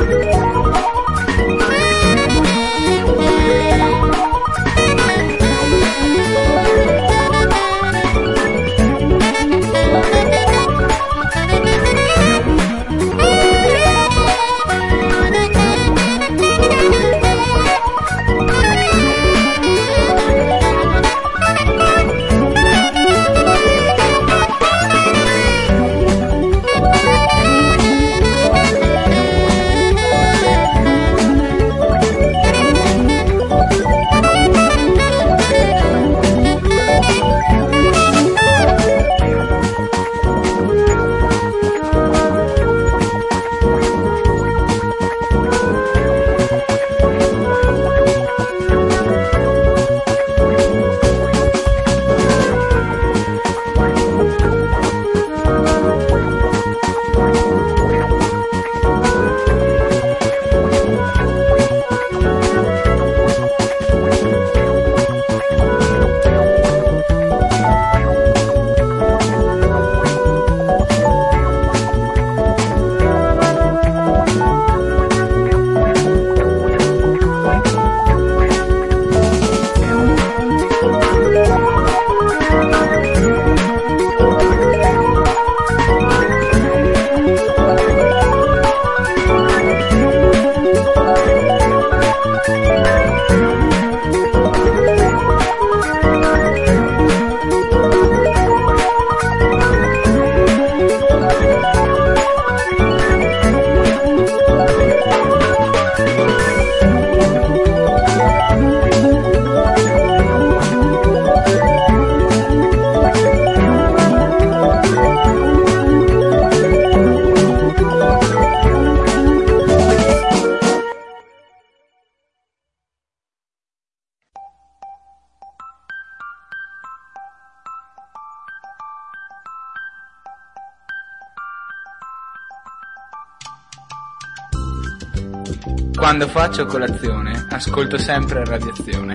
Quando faccio colazione, ascolto sempre Radiazione.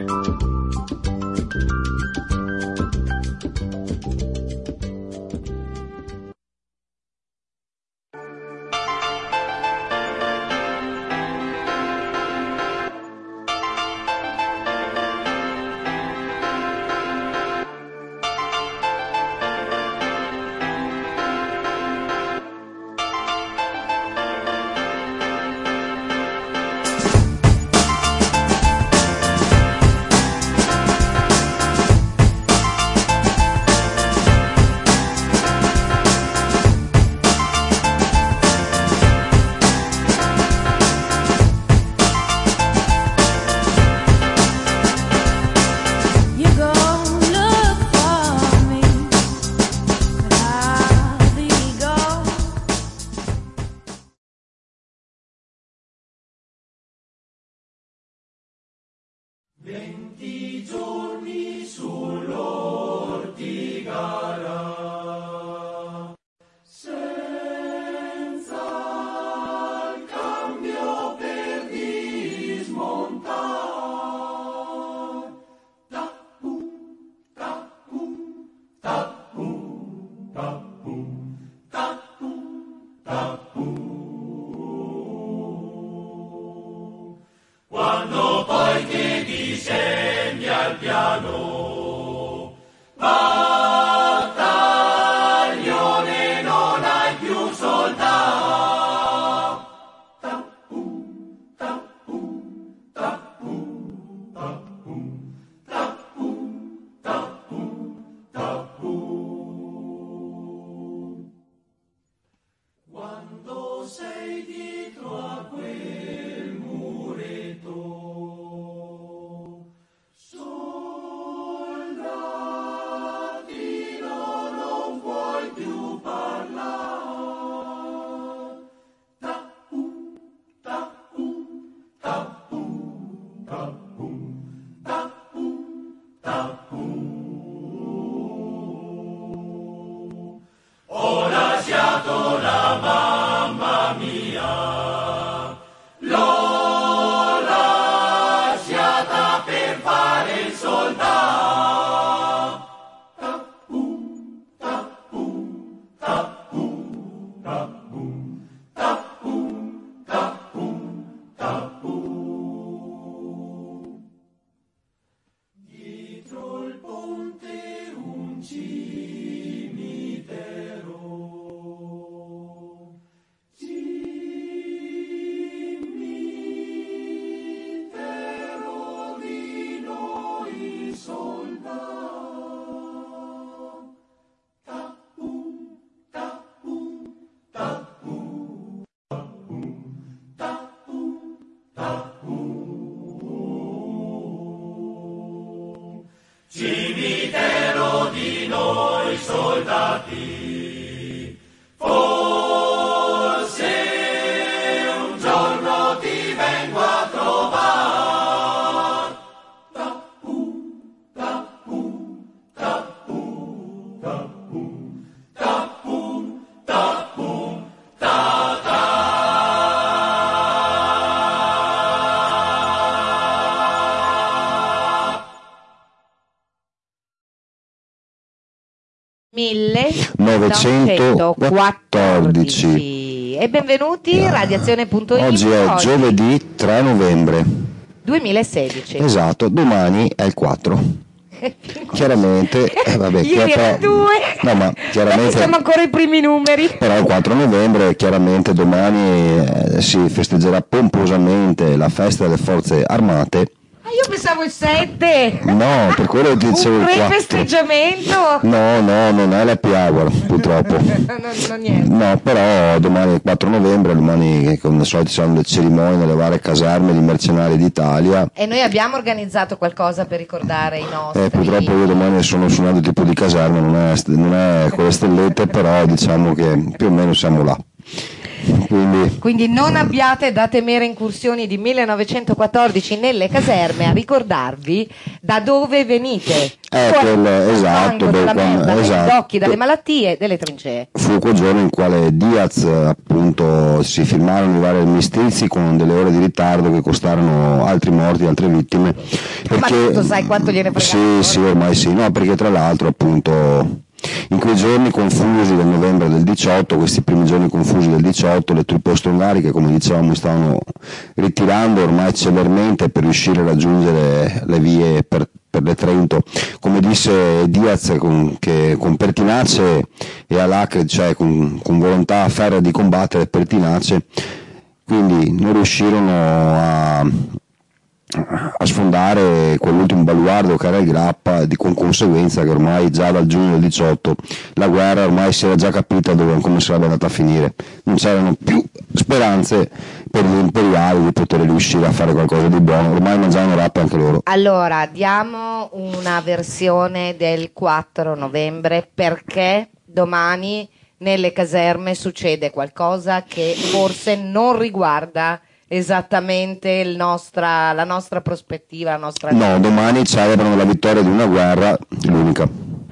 soldati, forse un giorno ti vengo a trovare. Tapu, tapu, tapu, tapu, tapu, tapu, ta-ta. (1914) e benvenuti a Radiazione.it. Oggi è giovedì 3 novembre 2016. Esatto, domani è il 4. Chiaramente ieri era 2. No, ma chiaramente siamo ancora ai primi numeri. Però il 4 novembre chiaramente domani si festeggerà pomposamente la festa delle forze armate. Io pensavo il 7. No, per quello ti dicevo il 4. Un pre-festeggiamento. No, non è la Piagua, purtroppo. Niente. No, però domani è il 4 novembre, domani come al solito ci saranno le cerimonie nelle varie caserme di mercenari d'Italia. E noi abbiamo organizzato qualcosa per ricordare i nostri. Purtroppo io domani sono su un altro tipo di caserma, non è con le stellette, però diciamo che più o meno siamo là. Quindi non abbiate da temere incursioni di 1914 nelle caserme, a ricordarvi da dove venite. Esatto, dalla merda, dagli esatto. occhi, dalle malattie, delle trincee. Fu quel giorno in quale Diaz appunto si firmarono i vari armistizi con delle ore di ritardo che costarono altri morti, altre vittime. Ma tu sai quanto gliene fregava? Sì, ormai sì, no, perché tra l'altro appunto in quei giorni confusi del novembre del 18, questi primi giorni confusi del 18, le truppe austro-ungariche, come dicevamo, stavano ritirando ormai celermente per riuscire a raggiungere le vie per le Trento. Come disse Diaz, con pertinace e alacrity, cioè con volontà ferrea di combattere, pertinace, quindi non riuscirono a sfondare quell'ultimo baluardo che era il Grappa, con conseguenza che ormai già dal giugno del 18 la guerra ormai si era già capita come sarebbe andata a finire, non c'erano più speranze per gli imperiali di poter riuscire a fare qualcosa di buono, ormai mangiavano rapa anche loro. Allora diamo una versione del 4 novembre perché domani nelle caserme succede qualcosa che forse non riguarda esattamente la nostra prospettiva, la nostra vita. No, domani celebrano la vittoria di una guerra, l'unica.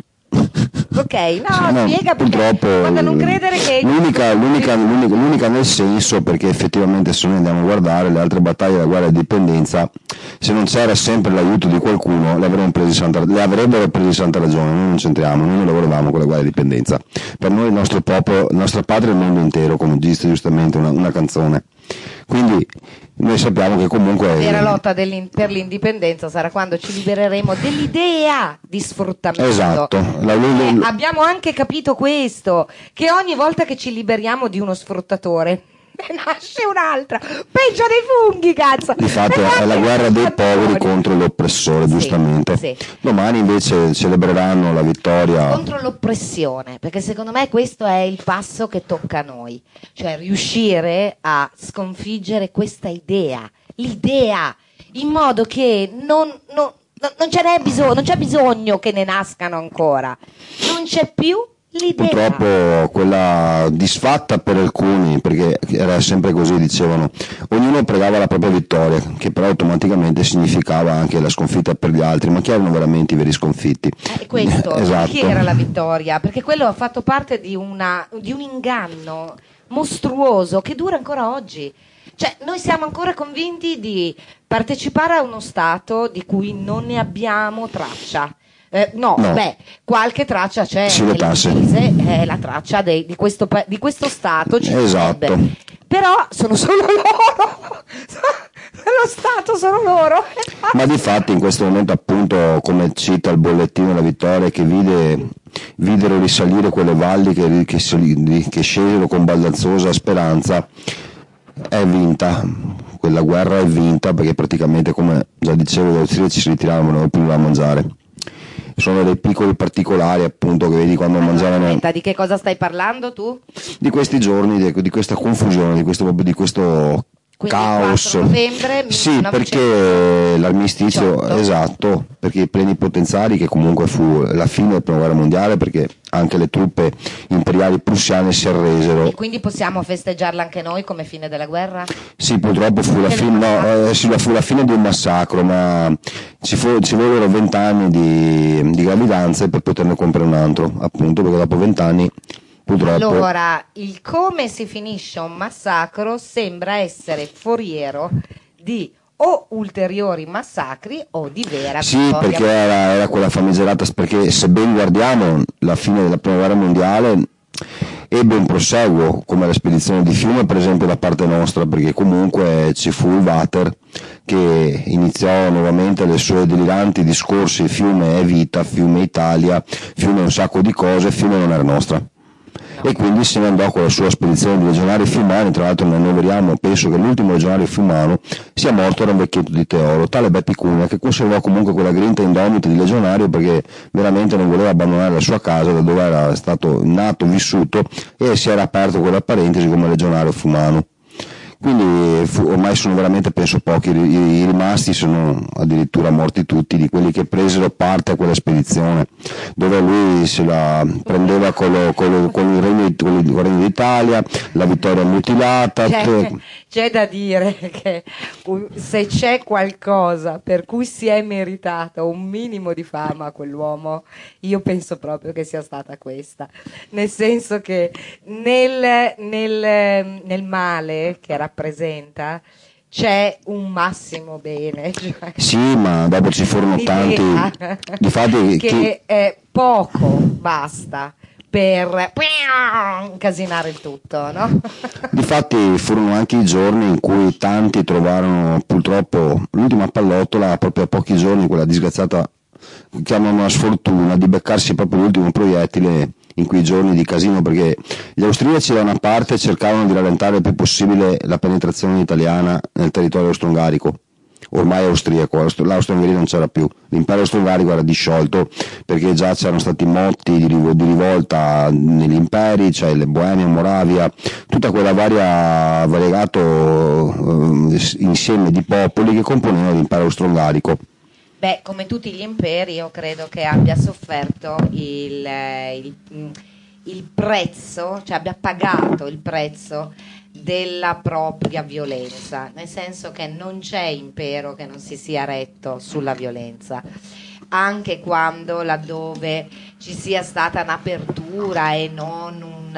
Ok, no, spiega purtroppo guarda, non credere che l'unica nel senso, perché effettivamente se noi andiamo a guardare le altre battaglie della guerra di indipendenza, se non c'era sempre l'aiuto di qualcuno le avrebbero presi santa ragione. Noi non c'entriamo, noi non lavorevamo con la guerra di indipendenza, per noi il nostro popolo, la nostra patria è il mondo intero, come dice giustamente una canzone. Quindi noi sappiamo che comunque la vera lotta per l'indipendenza sarà quando ci libereremo dell'idea di sfruttamento. Esatto. Abbiamo anche capito questo, che ogni volta che ci liberiamo di uno sfruttatore ne nasce un'altra, peggio dei funghi, cazzo. Infatti è la guerra dei poveri contro l'oppressore, giustamente. Sì. Domani invece celebreranno la vittoria contro l'oppressione, perché secondo me questo è il passo che tocca a noi, cioè riuscire a sconfiggere questa l'idea, in modo che non c'è bisogno che ne nascano ancora, non c'è più l'idea. Purtroppo quella disfatta per alcuni, perché era sempre così, dicevano, ognuno pregava la propria vittoria, che però automaticamente significava anche la sconfitta per gli altri, ma chi erano veramente i veri sconfitti? Questo, esatto. Chi era la vittoria? Perché quello ha fatto parte di un inganno mostruoso che dura ancora oggi. Cioè, noi siamo ancora convinti di partecipare a uno Stato di cui non ne abbiamo traccia. No, qualche traccia c'è, è la traccia di questo Stato. Esatto. Però sono solo loro. Lo Stato sono loro. Ma di fatti in questo momento, appunto, come cita il bollettino della vittoria, che videro risalire quelle valli che scesero con baldanzosa speranza, è vinta. Quella guerra è vinta, perché praticamente, come già dicevo, gli austriaci si ritiravano, non più da mangiare. Sono dei piccoli particolari, appunto, che vedi quando mangiavano. Aspetta, di che cosa stai parlando tu? Di questi giorni, di questa confusione, di questo Quindi caos. il 4 novembre Sì, 1918. perché l'armistizio, esatto, perché i plenipotenzari, che comunque fu la fine della prima guerra mondiale, perché anche le truppe imperiali prussiane si arresero. E quindi possiamo festeggiarla anche noi come fine della guerra? Sì, purtroppo fu la fine, fu la fine di un massacro, ma ci vollero 20 anni di gravidanza per poterne compiere un altro, appunto, perché dopo 20 anni purtroppo. Allora, il come si finisce un massacro sembra essere foriero di o ulteriori massacri o di vera Sì, vittoria. perché era quella famigerata, perché se ben guardiamo la fine della prima guerra mondiale ebbe un proseguo, come la spedizione di Fiume per esempio da parte nostra, perché comunque ci fu il Water che iniziò nuovamente le sue deliranti discorsi: Fiume è vita, Fiume è Italia, Fiume è un sacco di cose, Fiume non era nostra. E quindi se ne andò con la sua spedizione di legionari fiumani. Tra l'altro ne annoveriamo, penso che l'ultimo legionario fiumano sia morto, era un vecchietto di Teoro, tale Bepi Cunha, che conservò comunque quella grinta indomita di legionario, perché veramente non voleva abbandonare la sua casa da dove era stato nato, vissuto, e si era aperto quella parentesi come legionario fiumano. Quindi ormai sono veramente, penso, pochi i rimasti, sono addirittura morti tutti, di quelli che presero parte a quella spedizione, dove lui se la prendeva con il Regno d'Italia, la vittoria mutilata. C'è da dire che se c'è qualcosa per cui si è meritato un minimo di fama a quell'uomo, io penso proprio che sia stata questa, nel senso che nel male che rappresenta c'è un massimo bene, cioè, sì, ma dopo ci furono tanti, difatti, che poco basta per incasinare il tutto, no? Difatti furono anche i giorni in cui tanti trovarono purtroppo l'ultima pallottola proprio a pochi giorni, quella disgraziata, chiamano una sfortuna, di beccarsi proprio l'ultimo proiettile in quei giorni di casino, perché gli austriaci da una parte cercavano di rallentare il più possibile la penetrazione italiana nel territorio austro-ungarico, ormai austriaco, l'Austria-Ungheria non c'era più, l'impero austro-ungarico era disciolto, perché già c'erano stati motti di rivolta negli imperi, cioè le Boemia, Moravia, tutta quella variegato insieme di popoli che componevano l'impero austro-ungarico. Beh, come tutti gli imperi, io credo che abbia sofferto il prezzo, cioè abbia pagato il prezzo della propria violenza, nel senso che non c'è impero che non si sia retto sulla violenza, anche quando laddove ci sia stata un'apertura e non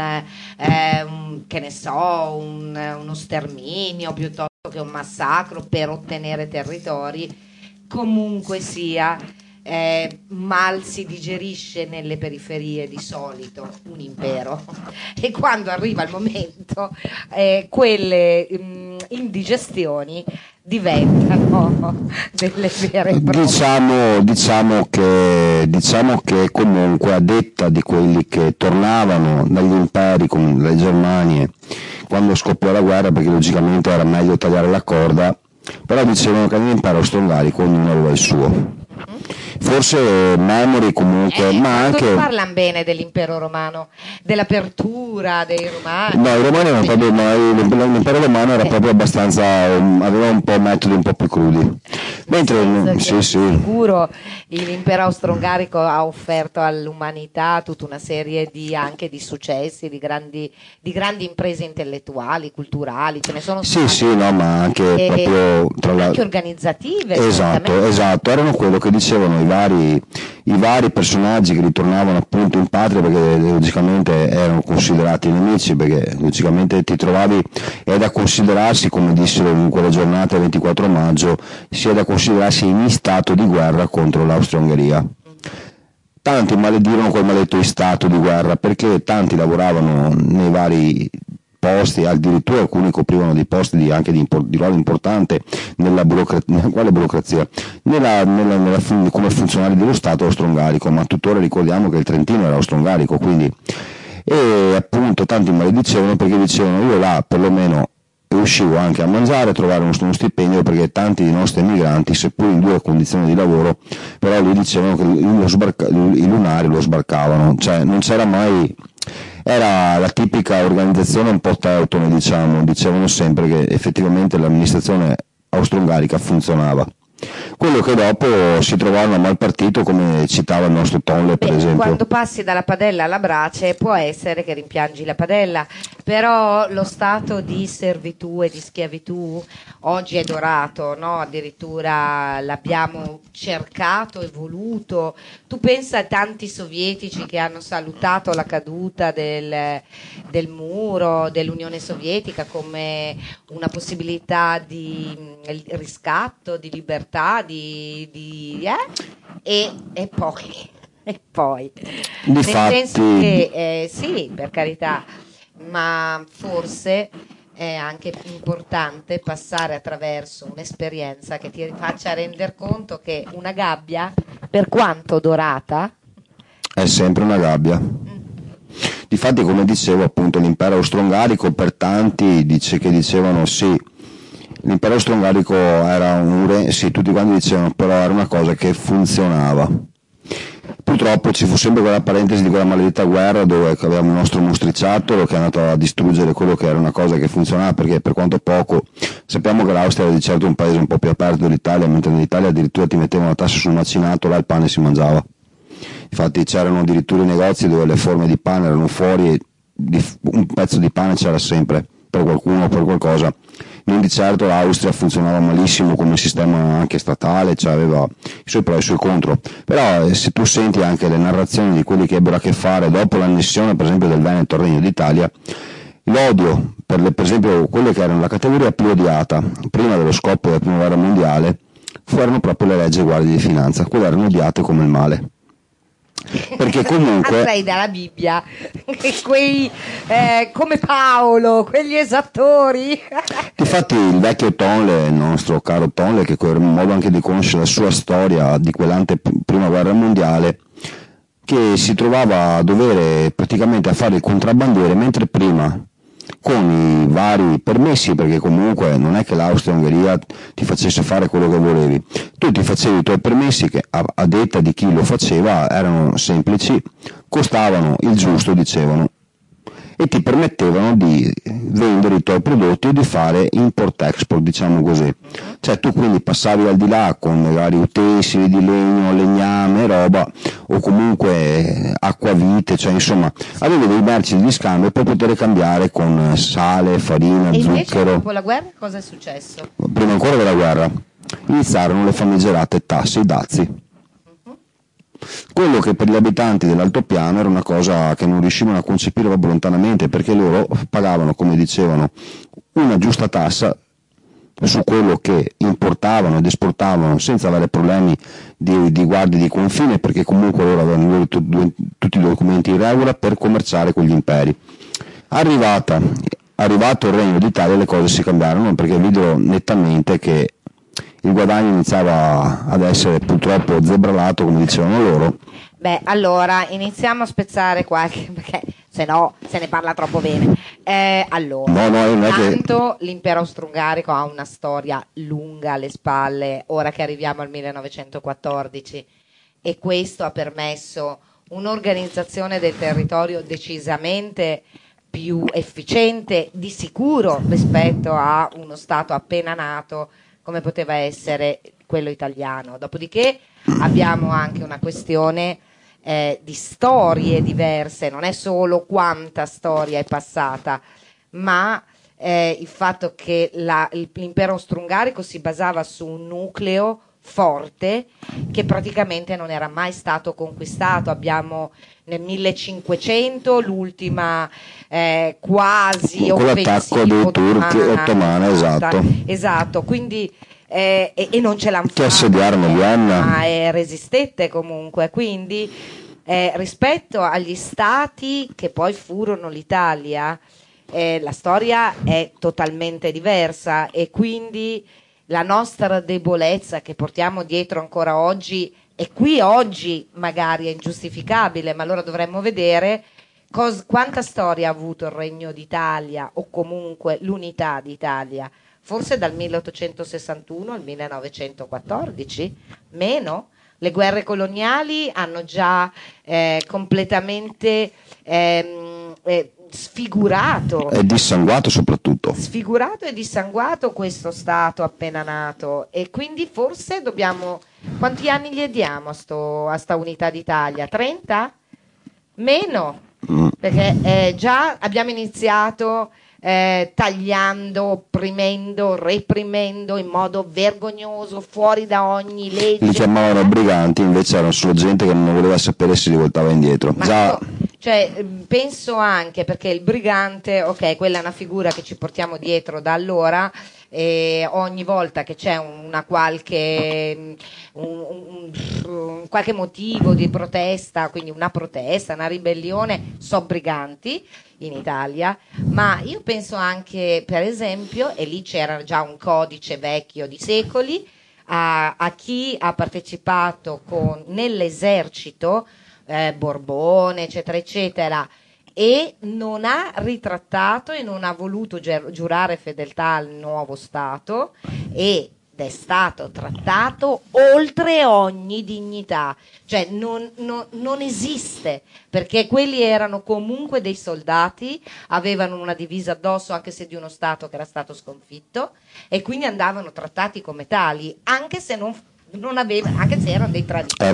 uno sterminio piuttosto che un massacro per ottenere territori, comunque sia mal si digerisce nelle periferie di solito un impero e quando arriva il momento quelle indigestioni diventano delle vere e proprie. Diciamo che comunque, a detta di quelli che tornavano dagli imperi come le Germanie quando scoppiò la guerra, perché logicamente era meglio tagliare la corda, però dicevano che nell'impero austro-ungarico ognuno aveva il suo. Forse Memory comunque, ma anche parlano bene dell'impero romano, dell'apertura dei romani. No, i romani erano proprio, l'impero romano era proprio abbastanza, aveva un po' metodi un po' più crudi. Mentre sì. Sicuro l'impero austro-ungarico ha offerto all'umanità tutta una serie anche di successi, di grandi imprese intellettuali, culturali, ce ne sono state. Sì, no, ma anche proprio anche organizzative. Esatto, erano quello che dicevano i vari personaggi che ritornavano appunto in patria, perché logicamente erano considerati nemici, perché logicamente ti trovavi, è da considerarsi, come dissero in quella giornata del 24 maggio, sia da considerarsi in stato di guerra contro l'Austria-Ungheria. Tanti maledirono quel maledetto stato di guerra, perché tanti lavoravano nei vari posti, addirittura alcuni coprivano dei posti anche di ruolo importante nella burocrazia, come funzionari dello Stato austro-ungarico, ma tuttora ricordiamo che il Trentino era austro-ungarico, quindi, e appunto tanti maledicevano perché dicevano: io là perlomeno riuscivo anche a mangiare, a trovare uno stipendio, perché tanti dei nostri emigranti, seppur in dure condizioni di lavoro, però lui dicevano che i lunari lo sbarcavano, cioè non c'era mai, era la tipica organizzazione un po' teutone, dicevano sempre che effettivamente l'amministrazione austro-ungarica funzionava. Quello che dopo si trovarono a mal partito, come citava il nostro Tolle, per esempio. Quando passi dalla padella alla brace può essere che rimpiangi la padella, però lo stato di servitù e di schiavitù oggi è dorato, no? Addirittura l'abbiamo cercato e voluto. Tu pensa a tanti sovietici che hanno salutato la caduta del muro dell'Unione Sovietica come una possibilità di riscatto, di libertà, e poi nel senso che sì, per carità, ma forse è anche importante passare attraverso un'esperienza che ti faccia rendere conto che una gabbia, per quanto dorata, è sempre una gabbia. Difatti, come dicevo, appunto, l'impero austro-ungarico, per tanti che dicevano sì, l'impero austro-ungarico era un re, sì, tutti quanti dicevano, però era una cosa che funzionava. Purtroppo ci fu sempre quella parentesi di quella maledetta guerra dove avevamo il nostro mostriciattolo che è andato a distruggere quello che era una cosa che funzionava, perché per quanto poco sappiamo che l'Austria era di certo un paese un po' più aperto dell'Italia, mentre nell'Italia addirittura ti mettevano la tassa sul macinato, là il pane si mangiava. Infatti c'erano addirittura i negozi dove le forme di pane erano fuori e un pezzo di pane c'era sempre per qualcuno o per qualcosa. Non di certo l'Austria funzionava malissimo come sistema anche statale, cioè aveva i suoi pro e i suoi contro, però se tu senti anche le narrazioni di quelli che ebbero a che fare dopo l'annessione per esempio del Veneto al Regno d'Italia, l'odio per esempio quelle che erano la categoria più odiata prima dello scoppio della prima guerra mondiale furono proprio le leggi e guardie di finanza, quelle erano odiate come il male. Perché comunque andrei dalla Bibbia quei come Paolo, quegli esattori. Difatti il vecchio Tonle, il nostro caro Tonle, che è un modo anche di conoscere la sua storia di quell'ante prima guerra mondiale, che si trovava a dovere praticamente a fare il contrabbandiere, mentre prima con i vari permessi, perché comunque non è che l'Austria-Ungheria ti facesse fare quello che volevi, tu ti facevi i tuoi permessi che a detta di chi lo faceva erano semplici, costavano il giusto, dicevano, e ti permettevano di vendere i tuoi prodotti o di fare import-export, diciamo così. Cioè tu quindi passavi al di là con magari utensili di legno, legname, roba, o comunque acquavite, cioè insomma avevi dei merci di scambio per poter cambiare con sale, farina, e invece zucchero. Dopo la guerra cosa è successo? Prima ancora della guerra iniziarono le famigerate tasse, i dazi. Quello che per gli abitanti dell'altopiano era una cosa che non riuscivano a concepire proprio lontanamente, perché loro pagavano, come dicevano, una giusta tassa su quello che importavano ed esportavano senza avere problemi di guardie di confine, perché comunque loro avevano tutti i documenti in regola per commerciare con gli imperi. Arrivato il Regno d'Italia le cose si cambiarono, perché videro nettamente che il guadagno iniziava ad essere purtroppo zebralato, come dicevano loro. Beh, allora iniziamo a spezzare qualche, perché se no se ne parla troppo bene. Allora, intanto l'impero austro-ungarico ha una storia lunga alle spalle, ora che arriviamo al 1914, e questo ha permesso un'organizzazione del territorio decisamente più efficiente, di sicuro, rispetto a uno Stato appena nato come poteva essere quello italiano. Dopodiché abbiamo anche una questione di storie diverse, non è solo quanta storia è passata, ma il fatto che l'impero austro-ungarico si basava su un nucleo forte che praticamente non era mai stato conquistato. Abbiamo nel 1500 l'ultima quasi con l'attacco dei turchi ottomani, esatto, quindi e non ce l'hanno fatta, che assediarono Vienna, ma resistette comunque, quindi rispetto agli stati che poi furono l'Italia, la storia è totalmente diversa, e quindi la nostra debolezza che portiamo dietro ancora oggi, e qui oggi magari è ingiustificabile, ma allora dovremmo vedere quanta storia ha avuto il Regno d'Italia o comunque l'Unità d'Italia? Forse dal 1861 al 1914? Meno? Le guerre coloniali hanno già completamente sfigurato È dissanguato soprattutto. Sfigurato e dissanguato questo Stato appena nato, e quindi forse dobbiamo... Quanti anni gli diamo a sta Unità d'Italia? 30? Meno, perché già abbiamo iniziato tagliando, opprimendo, reprimendo in modo vergognoso, fuori da ogni legge. Li chiamavano briganti, invece erano solo gente che non voleva sapere se li voltava indietro. Ma cioè, penso anche perché il brigante, ok, quella è una figura che ci portiamo dietro da allora, e ogni volta che c'è una qualche qualche motivo di protesta, quindi una protesta, una ribellione, so briganti in Italia, ma io penso anche, per esempio, e lì c'era già un codice vecchio di secoli, a chi ha partecipato nell'esercito, Borbone, eccetera, eccetera, e non ha ritrattato e non ha voluto giurare fedeltà al nuovo Stato ed è stato trattato oltre ogni dignità, cioè non esiste, perché quelli erano comunque dei soldati, avevano una divisa addosso anche se di uno Stato che era stato sconfitto, e quindi andavano trattati come tali, anche se anche se erano dei traditori.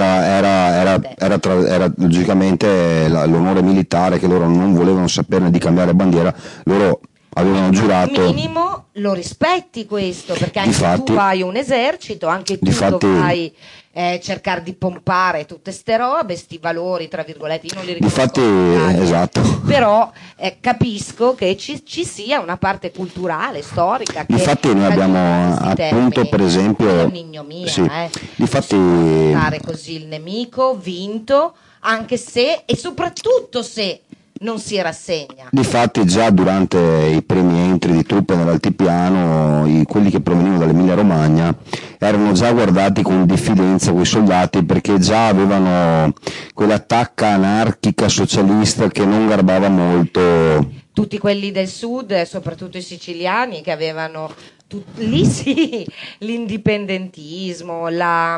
Era logicamente l'onore militare, che loro non volevano saperne di cambiare bandiera, loro avevano giurato. Minimo lo rispetti questo, perché anche tu hai un esercito, anche tu dovrai cercare di pompare tutte ste robe, sti valori tra virgolette, io non li riconosco, esatto. però capisco che ci sia una parte culturale, storica, che difatti noi abbiamo appunto, per esempio, è un'ignominia, sì. Difatti fare così il nemico vinto, anche se e soprattutto se non si rassegna. Difatti già durante i primi entri di truppe nell'altipiano, quelli che provenivano dall'Emilia Romagna erano già guardati con diffidenza quei soldati, perché già avevano quell'attacca anarchica socialista che non garbava molto. Tutti quelli del sud, soprattutto i siciliani, che avevano lì sì, l'indipendentismo, la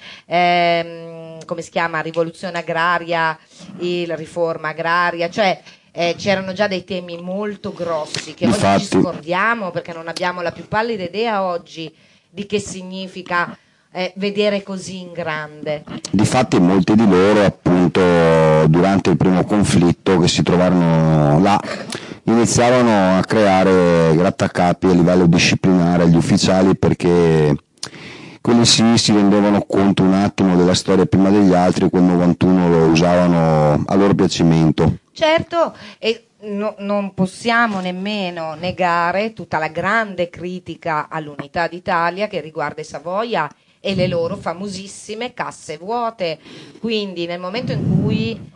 come si chiama, rivoluzione agraria, la riforma agraria, cioè c'erano già dei temi molto grossi che oggi ci scordiamo, perché non abbiamo la più pallida idea oggi di che significa vedere così in grande. Difatti molti di loro, appunto, durante il primo conflitto che si trovarono là, iniziarono a creare grattacapi a livello disciplinare agli ufficiali, perché quelli sì si rendevano conto un attimo della storia prima degli altri, quel 91 lo usavano a loro piacimento. Certo, e non possiamo nemmeno negare tutta la grande critica all'Unità d'Italia che riguarda i Savoia e le loro famosissime casse vuote. Quindi nel momento in cui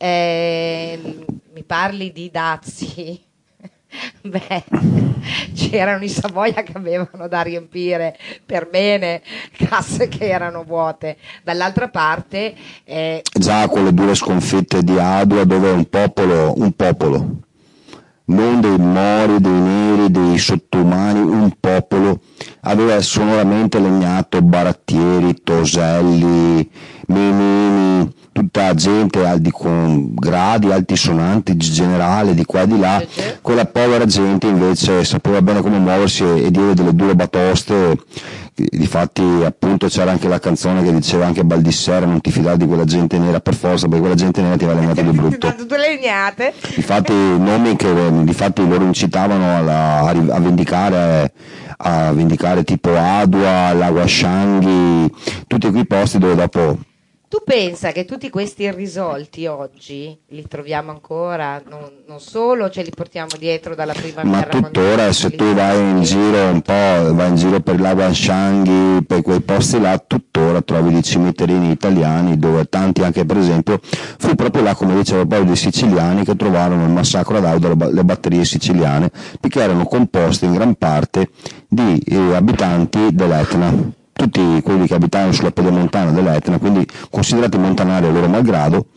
mi parli di dazi, beh, c'erano i Savoia che avevano da riempire per bene casse che erano vuote. Dall'altra parte già con le dure sconfitte di Adua, dove un popolo, non dei mori, dei neri, dei sottoumani, un popolo aveva sonoramente legnato barattieri, toselli, menini, tutta gente con gradi altisonanti, generale di qua e di là. Quella povera gente invece sapeva bene come muoversi e dire delle dure batoste. Difatti appunto c'era anche la canzone che diceva anche Baldissera: non ti fidare di quella gente nera per forza, perché quella gente nera ti va legnato di brutto. Tutte legnate. Difatti nomi che difatti loro incitavano a vendicare tipo Adua, Lago Ascianghi, tutti quei posti dove dopo. Tu pensa che tutti questi irrisolti oggi li troviamo ancora, non solo ce li portiamo dietro dalla prima guerra mondiale. Ma tuttora, se tu vai in giro per il Lago Ascianghi, per quei posti là, tuttora trovi dei cimiterini italiani, dove tanti, anche per esempio, fu proprio là, come dicevo, proprio dei siciliani che trovarono il massacro ad Auda, le batterie siciliane, perché erano composte in gran parte di abitanti dell'Etna. Tutti quelli che abitavano sulla pedemontana dell'Etna, quindi considerati montanari a loro malgrado,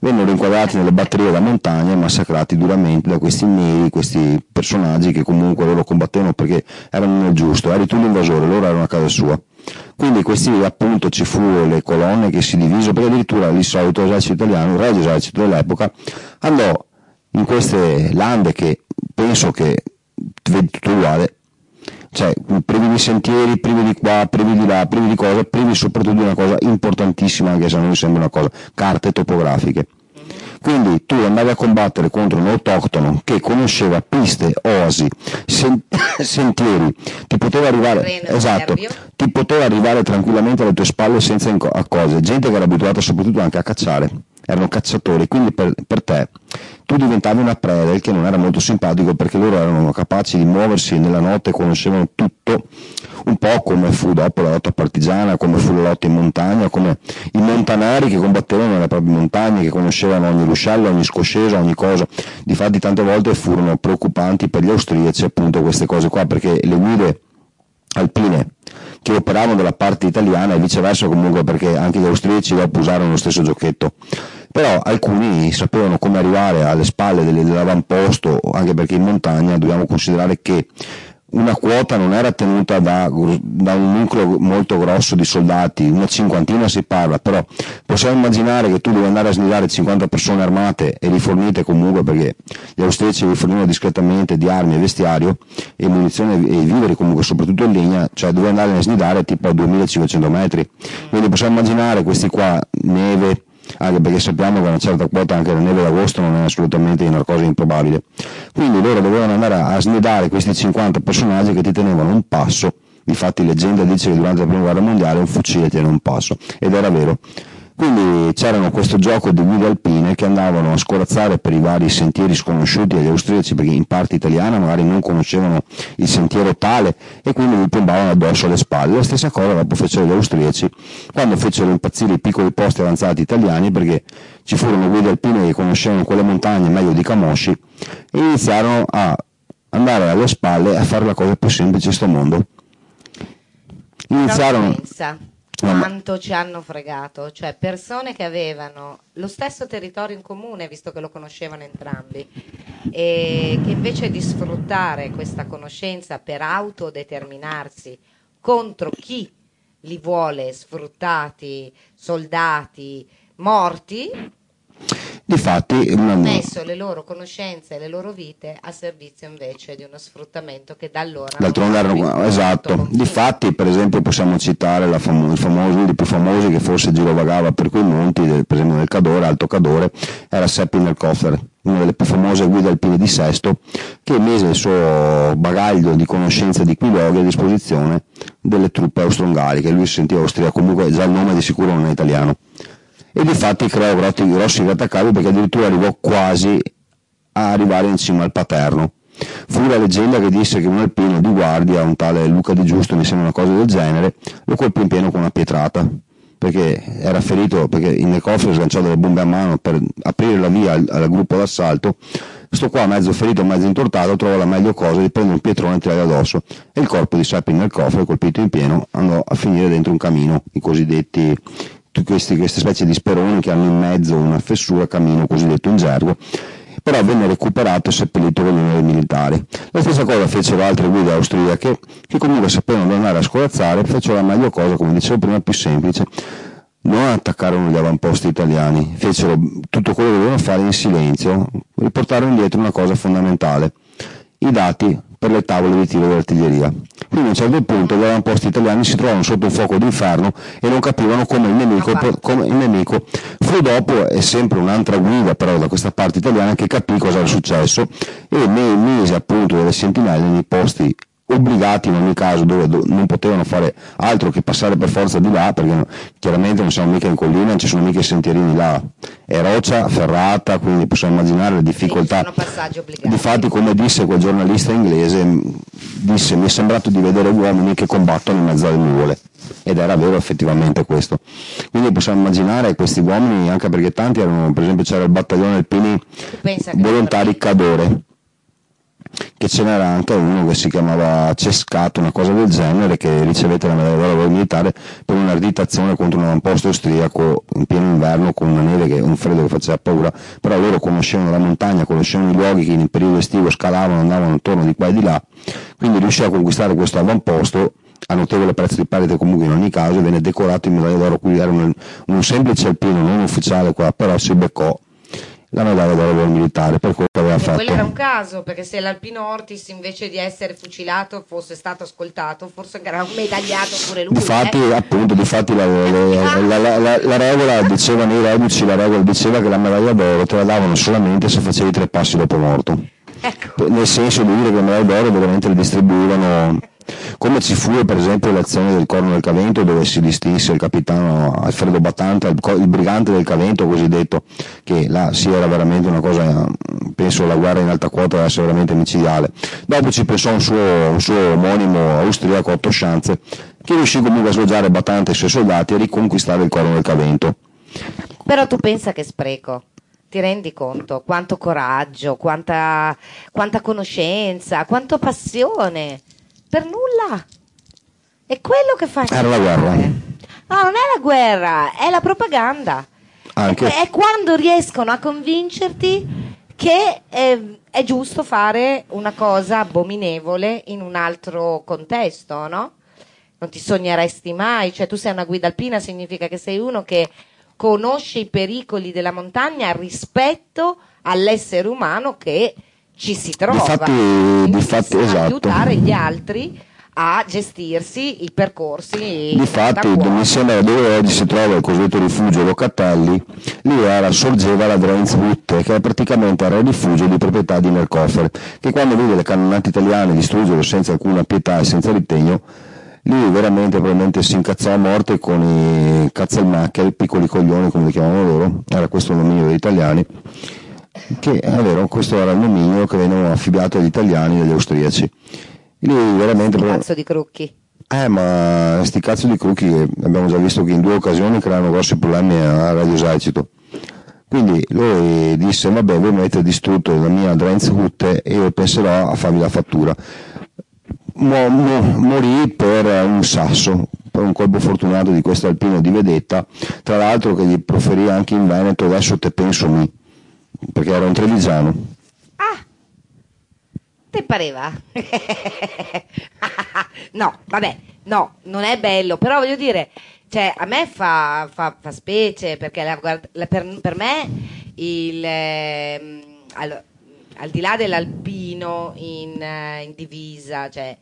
vennero inquadrati nelle batterie da montagna e massacrati duramente da questi neri, questi personaggi che comunque loro combattevano perché erano nel giusto. Eri tu l'invasore, loro erano a casa sua. Quindi questi appunto ci furono le colonne che si divisero, perché addirittura il solito esercito italiano, il re dell'esercito dell'epoca, andò in queste lande che penso che vedi tutto uguale, cioè privi di sentieri, privi di qua, privi di là, privi di cose, privi soprattutto di una cosa importantissima, anche se a noi sembra una cosa, carte topografiche. Quindi tu andavi a combattere contro un autoctono che conosceva piste, oasi, sentieri, ti poteva arrivare, esatto, ti poteva arrivare tranquillamente alle tue spalle senza accorgere, gente che era abituata soprattutto anche a cacciare, erano cacciatori, quindi per te tu diventavi una preda, il che non era molto simpatico perché loro erano capaci di muoversi nella notte, conoscevano tutto, un po' come fu dopo la lotta partigiana, come fu la lotta in montagna, come i montanari che combattevano nelle proprie montagne, che conoscevano ogni ruscello, ogni scoscesa, ogni cosa. Difatti tante volte furono preoccupanti per gli austriaci appunto queste cose qua, perché le guide alpine che operavano dalla parte italiana e viceversa comunque, perché anche gli austriaci dopo usarono lo stesso giochetto, però alcuni sapevano come arrivare alle spalle dell'avamposto, anche perché in montagna dobbiamo considerare che una quota non era tenuta da un nucleo molto grosso di soldati, una cinquantina si parla, però possiamo immaginare che tu devi andare a snidare 50 persone armate e rifornite comunque, perché gli austriaci rifornivano discretamente di armi e vestiario e munizioni e viveri comunque, soprattutto in linea, cioè dovevi andare a snidare tipo a 2500 metri, quindi possiamo immaginare questi qua, neve, anche perché sappiamo che una certa quota anche la neve d'agosto non è assolutamente una cosa improbabile, quindi loro dovevano andare a snidare questi 50 personaggi che ti tenevano un passo. Infatti leggenda dice che durante la prima guerra mondiale un fucile tiene un passo, ed era vero. Quindi c'erano questo gioco di guide alpine che andavano a scorazzare per i vari sentieri sconosciuti agli austriaci, perché in parte italiana magari non conoscevano il sentiero tale e quindi li piombavano addosso alle spalle. La stessa cosa dopo fecero gli austriaci quando fecero impazzire i piccoli posti avanzati italiani, perché ci furono guide alpine che conoscevano quelle montagne meglio di Camosci e iniziarono a andare alle spalle a fare la cosa più semplice in sto mondo. Iniziarono... Quanto ci hanno fregato, cioè persone che avevano lo stesso territorio in comune, visto che lo conoscevano entrambi, e che invece di sfruttare questa conoscenza per autodeterminarsi contro chi li vuole sfruttati, soldati, morti, Difatti, messo le loro conoscenze e le loro vite a servizio invece di uno sfruttamento che da allora d'altronde erano, esatto. Difatti, per esempio, possiamo citare il famoso, uno dei più famosi che forse girovagava per quei monti, per esempio nel Cadore, Alto Cadore, era Seppi Merkhofer, una delle più famose guide alpine di Sesto, che mise il suo bagaglio di conoscenza di quei luoghi a disposizione delle truppe austro-ungariche. Lui si sentiva austriaco, comunque già il nome di sicuro non è italiano. E difatti creò grossi grattacapi, perché addirittura arrivò quasi a arrivare in cima al Paterno. Fu la leggenda che disse che un alpino di guardia, un tale Luca Di Giusto, mi sembra una cosa del genere, lo colpì in pieno con una pietrata, perché era ferito, perché il Merkhofer sganciò delle bombe a mano per aprire la via al gruppo d'assalto. Sto qua, mezzo ferito, mezzo intortato, trovò la meglio cosa di prendere un pietrone e tirare addosso, e il corpo di Seppi Merkhofer, colpito in pieno, andò a finire dentro un camino, i cosiddetti queste specie di speroni che hanno in mezzo una fessura, camino cosiddetto in gergo, però venne recuperato e seppellito con i militari. La stessa cosa fecero altre guide austriache che comunque sapevano andare a scorazzare, fecero la meglio cosa, come dicevo prima, più semplice. Non attaccarono gli avamposti italiani, fecero tutto quello che dovevano fare in silenzio, riportarono indietro una cosa fondamentale: i dati per le tavole di tiro dell'artiglieria. Quindi a un certo punto gli avamposti italiani si trovano sotto un fuoco d'inferno e non capivano come il nemico fu dopo, è sempre un'altra guida però da questa parte italiana, che capì cosa era successo e mise appunto delle sentinelle nei posti obbligati in ogni caso, dove non potevano fare altro che passare per forza di là, perché chiaramente non siamo mica in collina, non ci sono mica i sentierini là, è roccia ferrata, quindi possiamo immaginare le difficoltà. Sono passaggi obbligati. Difatti, come disse quel giornalista inglese, disse: mi è sembrato di vedere uomini che combattono in mezzo alle nuvole, ed era vero effettivamente questo. Quindi possiamo immaginare questi uomini, anche perché tanti erano, per esempio c'era il battaglione alpini volontari Cadore, che ce n'era anche uno che si chiamava Cescato, una cosa del genere, che ricevette la medaglia d'oro militare per un'ardita azione contro un avamposto austriaco in pieno inverno con una neve che un freddo che faceva paura, però loro conoscevano la montagna, conoscevano i luoghi che in periodo estivo scalavano, andavano attorno di qua e di là, quindi riuscì a conquistare questo avamposto a notevole prezzo di perdita comunque in ogni caso, e venne decorato in medaglia d'oro, quindi era un semplice alpino non ufficiale qua, però si beccò la medaglia d'oro militare per quello che aveva fatto. Quello era un caso, perché se l'Alpino Ortis invece di essere fucilato fosse stato ascoltato, forse era un medagliato pure lui. Difatti, appunto, la regola diceva nei reduci, la regola diceva che la medaglia d'oro te la davano solamente se facevi 3 passi dopo morto. Ecco. Nel senso di dire che le medaglie d'oro veramente le distribuivano, come ci fu per esempio l'azione del Corno del Cavento, dove si distinse il capitano Alfredo Batanta, il brigante del Cavento cosiddetto, che là sì era veramente una cosa, penso la guerra in alta quota deve essere veramente micidiale. Dopo ci pensò un suo omonimo austriaco, Otto Schanze, che riuscì comunque a sloggiare Batanta e i suoi soldati e riconquistare il Corno del Cavento. Però tu pensa che spreco. Ti rendi conto quanto coraggio, quanta conoscenza, quanta passione, per nulla. È quello che fa. Era la guerra. No, non è la guerra, è la propaganda. Anche. È quando riescono a convincerti che è giusto fare una cosa abominevole in un altro contesto, no? Non ti sogneresti mai, cioè tu sei una guida alpina, significa che sei uno che conosce i pericoli della montagna rispetto all'essere umano che ci si trova. Difatti, esatto. Aiutare gli altri a gestirsi i percorsi. Difatti, mi sembra dove oggi si trova il cosiddetto rifugio Locatelli, lì sorgeva la Dreinzhut, che praticamente era il rifugio di proprietà di Merkofer, che quando vide le cannonate italiane distruggere senza alcuna pietà e senza ritegno, lì veramente probabilmente si incazzò a morte con i Katzelmacher, i piccoli coglioni come li chiamavano loro, era questo il nominio degli italiani, che è vero, questo era il nominio che veniva affibbiato agli italiani e agli austriaci. Lì veramente cazzo di crucchi. Ma sti cazzo di crucchi che abbiamo già visto che in 2 occasioni creano grossi problemi a Radio Esercito. Quindi lui disse: vabbè, voi mi avete distrutto la mia Dreinzhut e io penserò a farvi la fattura. Morì per un sasso, per un colpo fortunato di questo alpino di vedetta, tra l'altro che gli proferì anche in Veneto "adesso te penso mi", perché era un trevigiano. Ah, te pareva? No, vabbè, no, non è bello, però voglio dire, cioè a me fa specie, perché per me allora, al di là dell'alpino in divisa, cioè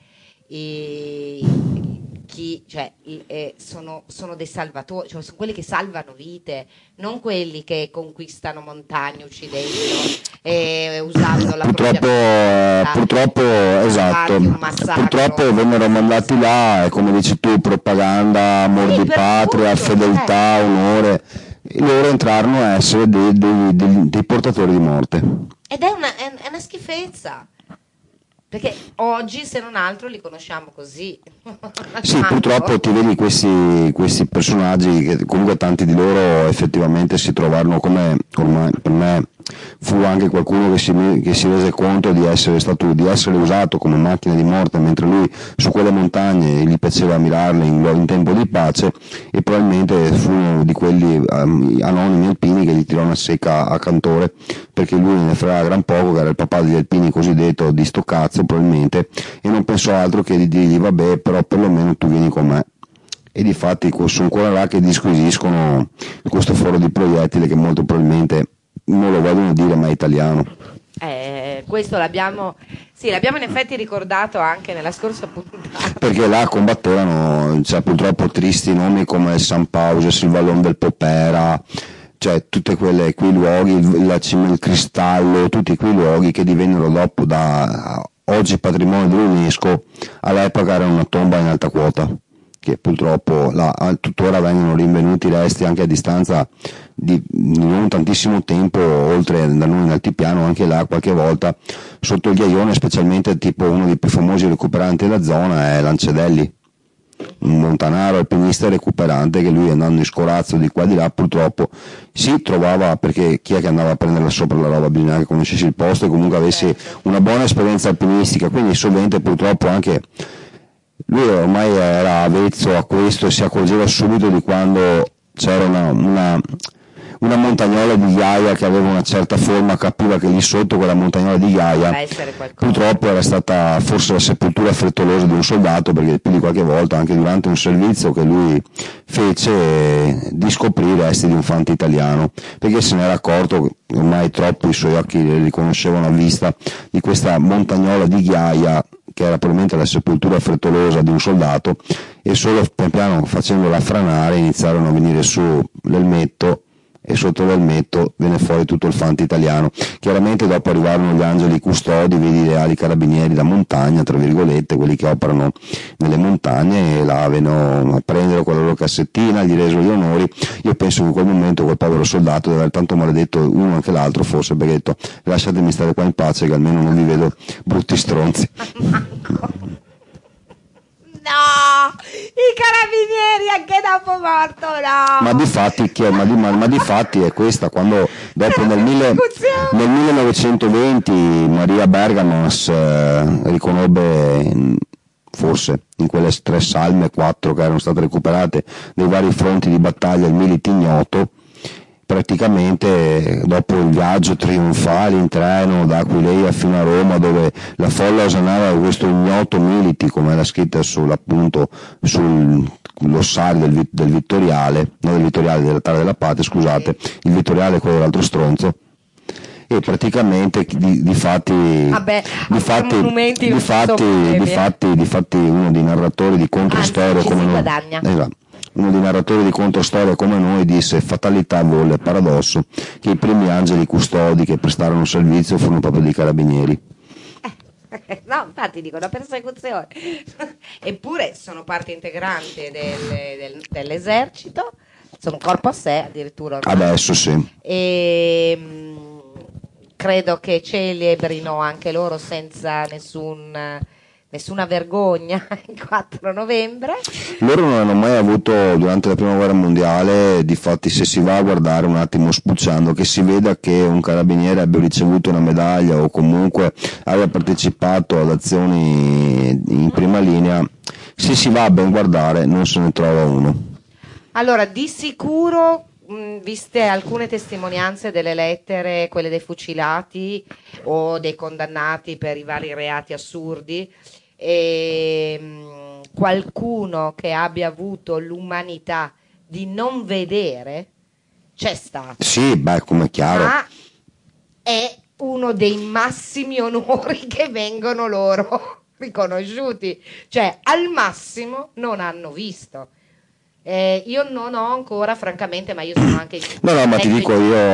sono dei salvatori, cioè sono quelli che salvano vite, non quelli che conquistano montagne uccidendo usando la purtroppo esatto, purtroppo vennero mandati là e, come dici tu, propaganda, amor di patria, fedeltà, onore. Loro entrarono a essere dei portatori di morte. Ed è una schifezza. Perché oggi, se non altro, li conosciamo così. Sì, purtroppo ti vedi questi personaggi che comunque tanti di loro effettivamente si trovarono, come ormai per me fu anche qualcuno che si rese conto di essere usato come macchina di morte, mentre lui su quelle montagne gli piaceva ammirarle in tempo di pace, e probabilmente fu uno di quelli anonimi alpini che gli tirò una secca a Cantore, perché lui ne fregava gran poco, che era il papà degli alpini cosiddetto di sto cazzo probabilmente, e non pensò altro che di dirgli: vabbè, però perlomeno tu vieni con me. E difatti sono ancora là che disquisiscono questo foro di proiettile, che molto probabilmente non lo vogliono dire, ma è italiano. Questo l'abbiamo in effetti ricordato anche nella scorsa puntata. Perché là combattevano, cioè, purtroppo tristi nomi come San Paulo, il Vallon del Popera, cioè tutti quei luoghi, la Cima del Cristallo, tutti quei luoghi che divennero dopo da oggi patrimonio dell'UNESCO, all'epoca era una tomba in alta quota, che purtroppo tuttora vengono rinvenuti resti anche a distanza di non tantissimo tempo, oltre da noi in altipiano, anche là qualche volta sotto il ghiaione, specialmente tipo uno dei più famosi recuperanti della zona è Lancedelli, un montanaro alpinista e recuperante, che lui, andando in scorazzo di qua e di là, purtroppo si trovava, perché chi è che andava a prendere sopra la roba, bisognava che conoscessi il posto e comunque avessi una buona esperienza alpinistica, quindi sovente purtroppo anche lui ormai era avvezzo a questo e si accorgeva subito di quando c'era una montagnola di ghiaia che aveva una certa forma, capiva che lì sotto quella montagnola di ghiaia purtroppo era stata forse la sepoltura frettolosa di un soldato, perché più di qualche volta anche durante un servizio che lui fece di scoprire i resti di un fante italiano, perché se ne era accorto che ormai troppo i suoi occhi riconoscevano a vista di questa montagnola di ghiaia che era probabilmente la sepoltura frettolosa di un soldato, e solo pian piano facendola franare iniziarono a venire su l'elmetto, e sotto l'elmetto venne fuori tutto il fante italiano. Chiaramente dopo arrivarono gli angeli custodi, vedi i reali carabinieri da montagna, tra virgolette, quelli che operano nelle montagne, e la vennero a prendere con la loro cassettina, gli resero gli onori. Io penso che in quel momento quel povero soldato deve aver tanto maledetto uno anche l'altro, forse, perché ha detto: lasciatemi stare qua in pace che almeno non vi vedo brutti stronzi. No, i carabinieri anche dopo morto, no. Ma di fatti è questa, quando dopo nel 1920 Maria Bergamas riconobbe, forse in quelle 3 salme, 4 che erano state recuperate dai vari fronti di battaglia, il Milite Ignoto, praticamente dopo il viaggio trionfale in treno da Aquileia fino a Roma, dove la folla osannava questo ignoto militi, come era scritto sullo glossario del Vittoriale, non del Vittoriale, dell'Altare della Patria, scusate, il Vittoriale è quello dell'altro stronzo, e praticamente di fatti uno dei narratori di controstoria come noi, uno dei narratori di controstoria come noi disse: fatalità volle, paradosso, che i primi angeli custodi che prestarono servizio furono proprio dei carabinieri. No, infatti dico, una persecuzione. Eppure sono parte integrante dell'esercito, sono un corpo a sé addirittura ormai. Adesso sì. E credo che celebrino anche loro senza nessuna vergogna il 4 novembre. Loro non hanno mai avuto, durante la prima guerra mondiale, difatti se si va a guardare un attimo spucciando, che si veda che un carabiniere abbia ricevuto una medaglia o comunque abbia partecipato ad azioni in prima linea, se si va a ben guardare non se ne trova uno. Allora, di sicuro, viste alcune testimonianze delle lettere, quelle dei fucilati o dei condannati per i vari reati assurdi, qualcuno che abbia avuto l'umanità di non vedere c'è stato. Sì, beh, come chiaro. Ma è uno dei massimi onori che vengono loro riconosciuti, cioè al massimo non hanno visto. Io non ho ancora, francamente, ma io sono anche ma ti dico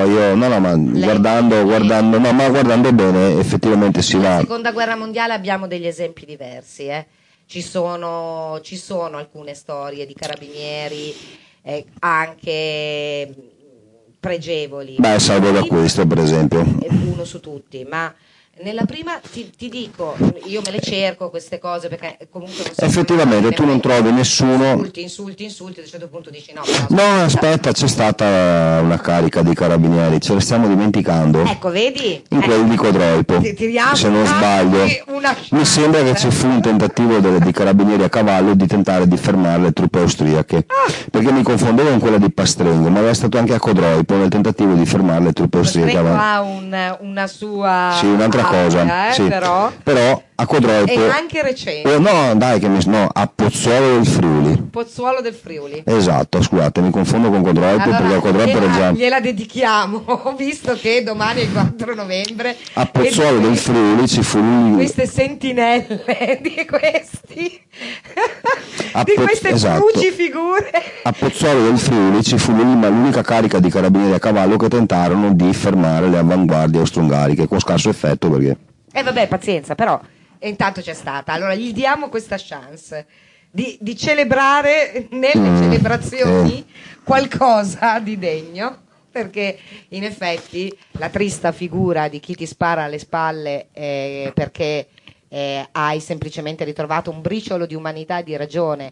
guardando bene effettivamente si va. Nella seconda guerra mondiale abbiamo degli esempi diversi, ci sono alcune storie di carabinieri anche pregevoli. Beh, salvo da questo per esempio. Uno su tutti, ma nella prima ti dico, io me le cerco queste cose perché comunque non so, effettivamente tu non trovi nessuno. Insulti, a un certo punto dici no. No, aspetta, c'è stata una carica di carabinieri, ce la stiamo dimenticando. Ecco, vedi? In quello di Codroipo, se non sbaglio. Mi sembra che ci fu un tentativo di carabinieri a cavallo di tentare di fermare le truppe austriache, perché mi confondevo con quella di Pastrengo, ma era stato anche a Codroipo nel tentativo di fermare le truppe austriache. Pastrengo ha una sua... Sì, un'altra cosa, sì. Però a Codroipo è anche recente. A Pozzuolo del Friuli. Esatto, scusate, mi confondo con Codroipo, allora, perché a Codroipo era già... gliela dedichiamo, visto che domani è il 4 novembre. A Pozzuolo del Friuli ci fu queste sentinelle di questi di queste crucifigure. A Pozzuolo del Friuli ci fu l'unica carica di carabinieri a cavallo che tentarono di fermare le avanguardie austro-ungariche, con scarso effetto perché... vabbè, pazienza, però intanto c'è stata. Allora gli diamo questa chance di celebrare nelle celebrazioni qualcosa di degno, perché in effetti la trista figura di chi ti spara alle spalle perché hai semplicemente ritrovato un briciolo di umanità e di ragione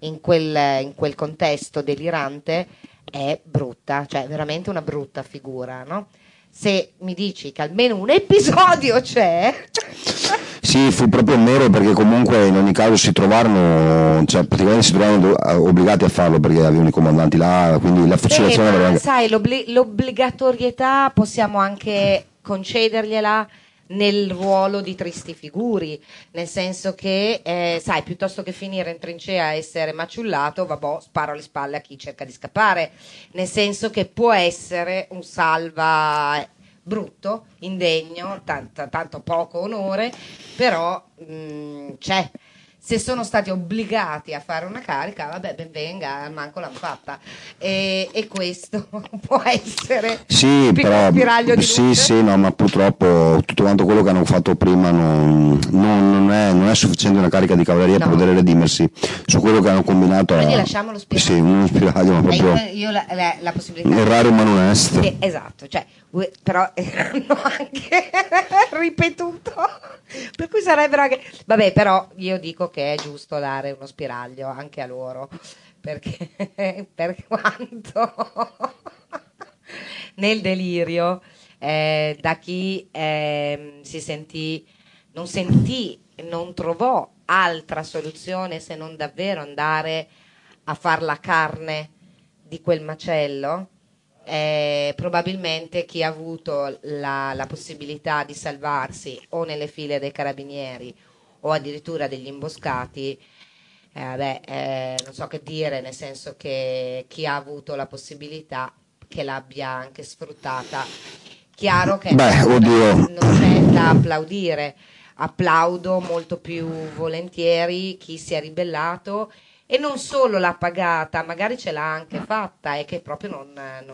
in quel contesto delirante è brutta, cioè veramente una brutta figura, no? Se mi dici che almeno un episodio c'è. Sì, fu proprio nero perché comunque in ogni caso si trovarono, cioè praticamente si trovarono obbligati a farlo perché avevano i comandanti là, quindi la fucilazione ma era... sai, l'obbligatorietà possiamo anche concedergliela nel ruolo di tristi figuri, nel senso che, sai, piuttosto che finire in trincea e essere maciullato, vabbè, sparo alle spalle a chi cerca di scappare, nel senso che può essere un salva brutto, indegno, tanto poco onore, però c'è. Se sono stati obbligati a fare una carica, vabbè, ben venga, manco l'hanno fatta. E questo può essere Sì, un piccolo però, spiraglio di sì, luce. sì, no, ma purtroppo tutto quanto quello che hanno fatto prima non è sufficiente una carica di cavalleria per poter redimersi su quello che hanno combinato. Quindi lasciamo lo spiraglio. Sì, uno spiraglio, ma proprio Io la possibilità. errare ma non est. Esatto, cioè, però hanno anche ripetuto, per cui sarebbero anche... Vabbè, però io dico che è giusto dare uno spiraglio anche a loro, perché per quanto nel delirio da chi non trovò altra soluzione se non davvero andare a far la carne di quel macello. Probabilmente chi ha avuto la possibilità di salvarsi o nelle file dei carabinieri o addirittura degli imboscati, non so che dire, nel senso che chi ha avuto la possibilità che l'abbia anche sfruttata. Chiaro che non c'è da applaudire, applaudo molto più volentieri chi si è ribellato e non solo l'ha pagata, magari ce l'ha anche fatta e che proprio non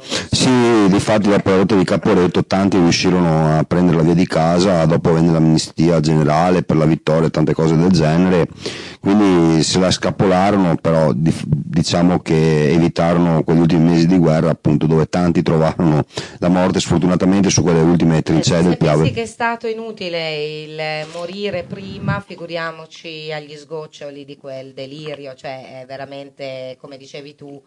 Sì, difatti dopo la rotta di Caporetto tanti riuscirono a prendere la via di casa dopo venne l'amnistia generale per la vittoria e tante cose del genere, quindi se la scapolarono, però diciamo che evitarono quegli ultimi mesi di guerra appunto dove tanti trovarono la morte sfortunatamente su quelle ultime trincee del Piave. Se pensi che è stato inutile il morire prima, figuriamoci agli sgoccioli di quel delirio, cioè è veramente, come dicevi tu,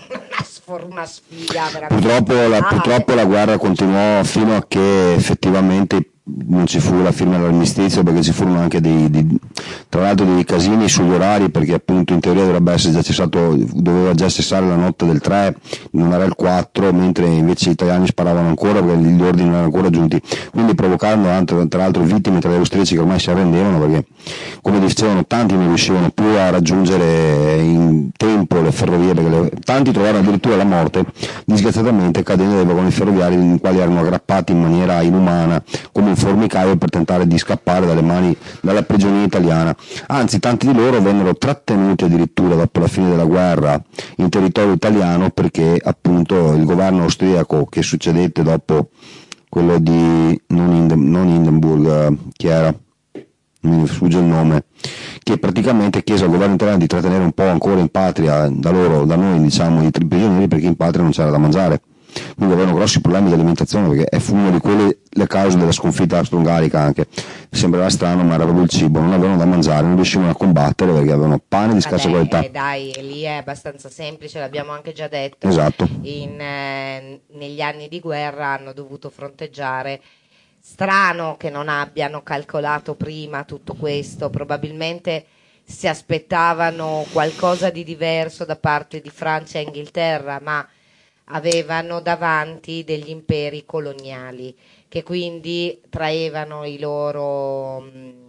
una sfiga veramente. Purtroppo la guerra continuò fino a che effettivamente non ci fu la firma dell'armistizio, perché ci furono anche tra l'altro dei casini sugli orari, perché appunto in teoria doveva già cessare la notte del 3, non era il 4, mentre invece gli italiani sparavano ancora perché gli ordini non erano ancora giunti, quindi provocando tra l'altro vittime tra gli austriaci che ormai si arrendevano, perché come dicevano tanti non riuscivano più a raggiungere in tempo le ferrovie, perché tanti trovarono addirittura la morte disgraziatamente cadendo dai vagoni ferroviari in quali erano aggrappati in maniera inumana come un formicaio per tentare di scappare dalla prigionia italiana. Anzi, tanti di loro vennero trattenuti addirittura dopo la fine della guerra in territorio italiano, perché appunto il governo austriaco che succedette dopo quello di non Hindenburg, chi era? Mi sfugge il nome, che praticamente chiese al governo italiano di trattenere un po' ancora in patria da noi diciamo i prigionieri, perché in patria non c'era da mangiare, quindi avevano grossi problemi di alimentazione, perché fu una di quelle le cause della sconfitta austro-ungarica. Anche sembrerà strano, ma era proprio il cibo, non avevano da mangiare, non riuscivano a combattere perché avevano pane di scarsa qualità. Dai, lì è abbastanza semplice, l'abbiamo anche già detto. Esatto. Negli anni di guerra hanno dovuto fronteggiare. Strano che non abbiano calcolato prima tutto questo, probabilmente si aspettavano qualcosa di diverso da parte di Francia e Inghilterra, ma avevano davanti degli imperi coloniali che quindi traevano le loro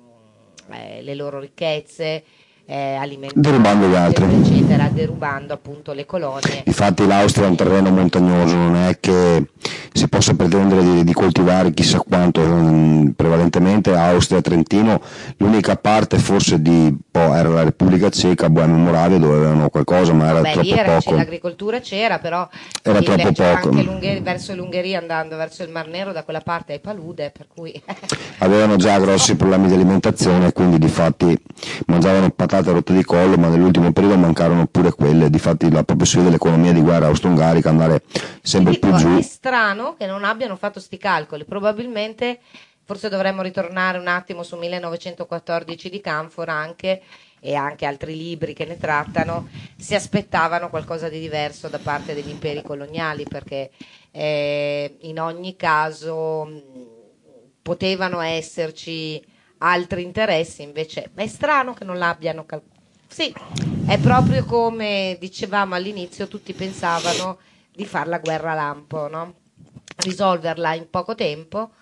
ricchezze alimentari, derubando gli altri, eccetera, derubando appunto le colonie. Infatti l'Austria è un terreno montagnoso, non è che si possa pretendere di coltivare chissà quanto, prevalentemente Austria, Trentino, l'unica parte forse era la Repubblica Ceca, Boemia e Moravia, dove avevano qualcosa, ma era troppo poco. L'agricoltura c'era, però era troppo poco. Anche verso l'Ungheria, andando verso il Mar Nero, da quella parte ai palude, per cui avevano già grossi problemi di alimentazione, quindi difatti mangiavano patate rotte di collo, ma nell'ultimo periodo mancarono pure quelle. Difatti la proprio si vede l'economia di guerra austro-ungarica andare sempre più giù. È strano che non abbiano fatto sti calcoli, probabilmente forse dovremmo ritornare un attimo su 1914 di Canfora anche e anche altri libri che ne trattano, si aspettavano qualcosa di diverso da parte degli imperi coloniali, perché in ogni caso potevano esserci altri interessi, invece è strano che non l'abbiano calcolato. Sì, è proprio come dicevamo all'inizio, tutti pensavano di fare la guerra lampo, no? Risolverla in poco tempo.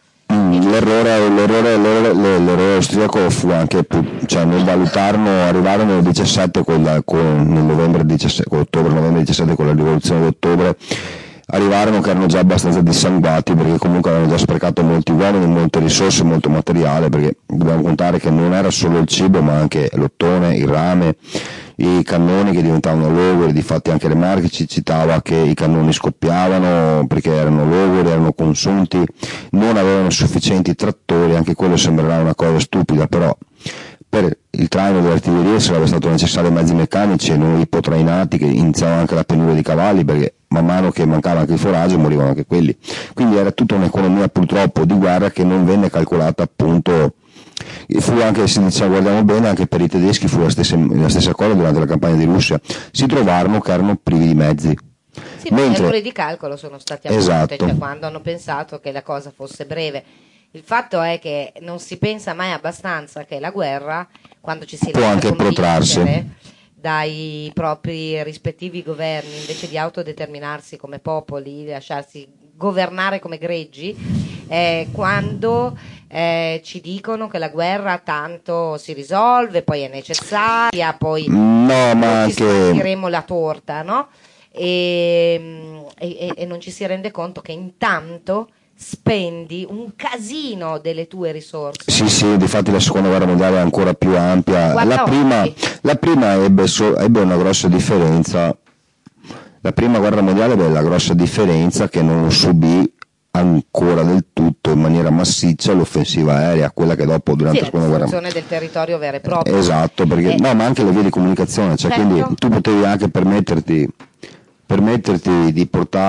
L'errore austriaco fu anche non valutarlo, arrivarono nel 17 nel novembre 17, ottobre-novembre 17 con la rivoluzione d'ottobre, arrivarono che erano già abbastanza dissanguati, perché comunque avevano già sprecato molti uomini, molte risorse, molto materiale, perché dobbiamo contare che non era solo il cibo ma anche l'ottone, il rame, i cannoni che diventavano logori. Difatti anche le Marche ci citava che i cannoni scoppiavano perché erano logori, erano consunti, non avevano sufficienti trattori. Anche quello sembrerà una cosa stupida, però per il traino dell'artiglieria sarebbe stato necessario mezzi meccanici e non ipotrainati, che iniziava anche la penuria di cavalli, perché man mano che mancava anche il foraggio morivano anche quelli. Quindi era tutta un'economia purtroppo di guerra che non venne calcolata, appunto. E fu anche, se guardiamo bene, anche per i tedeschi fu la stessa cosa durante la campagna di Russia, si trovarono che erano privi di mezzi. Sì, ma gli errori di calcolo sono stati a monte, esatto, cioè quando hanno pensato che la cosa fosse breve. Il fatto è che non si pensa mai abbastanza che la guerra, quando ci si può anche protrarsi dai propri rispettivi governi, invece di autodeterminarsi come popoli, lasciarsi governare come greggi, quando ci dicono che la guerra tanto si risolve, poi è necessaria, poi ci spartiremo la torta, no? E non ci si rende conto che intanto spendi un casino delle tue risorse. Sì, difatti la seconda guerra mondiale è ancora più ampia. La prima ebbe una grossa differenza. La prima guerra mondiale ebbe la grossa differenza che non subì ancora del tutto in maniera massiccia l'offensiva aerea, quella che dopo durante la seconda guerra mondiale, del territorio vero e proprio. Esatto, perché ma anche le vie di comunicazione, cioè, certo. Quindi tu potevi anche permetterti di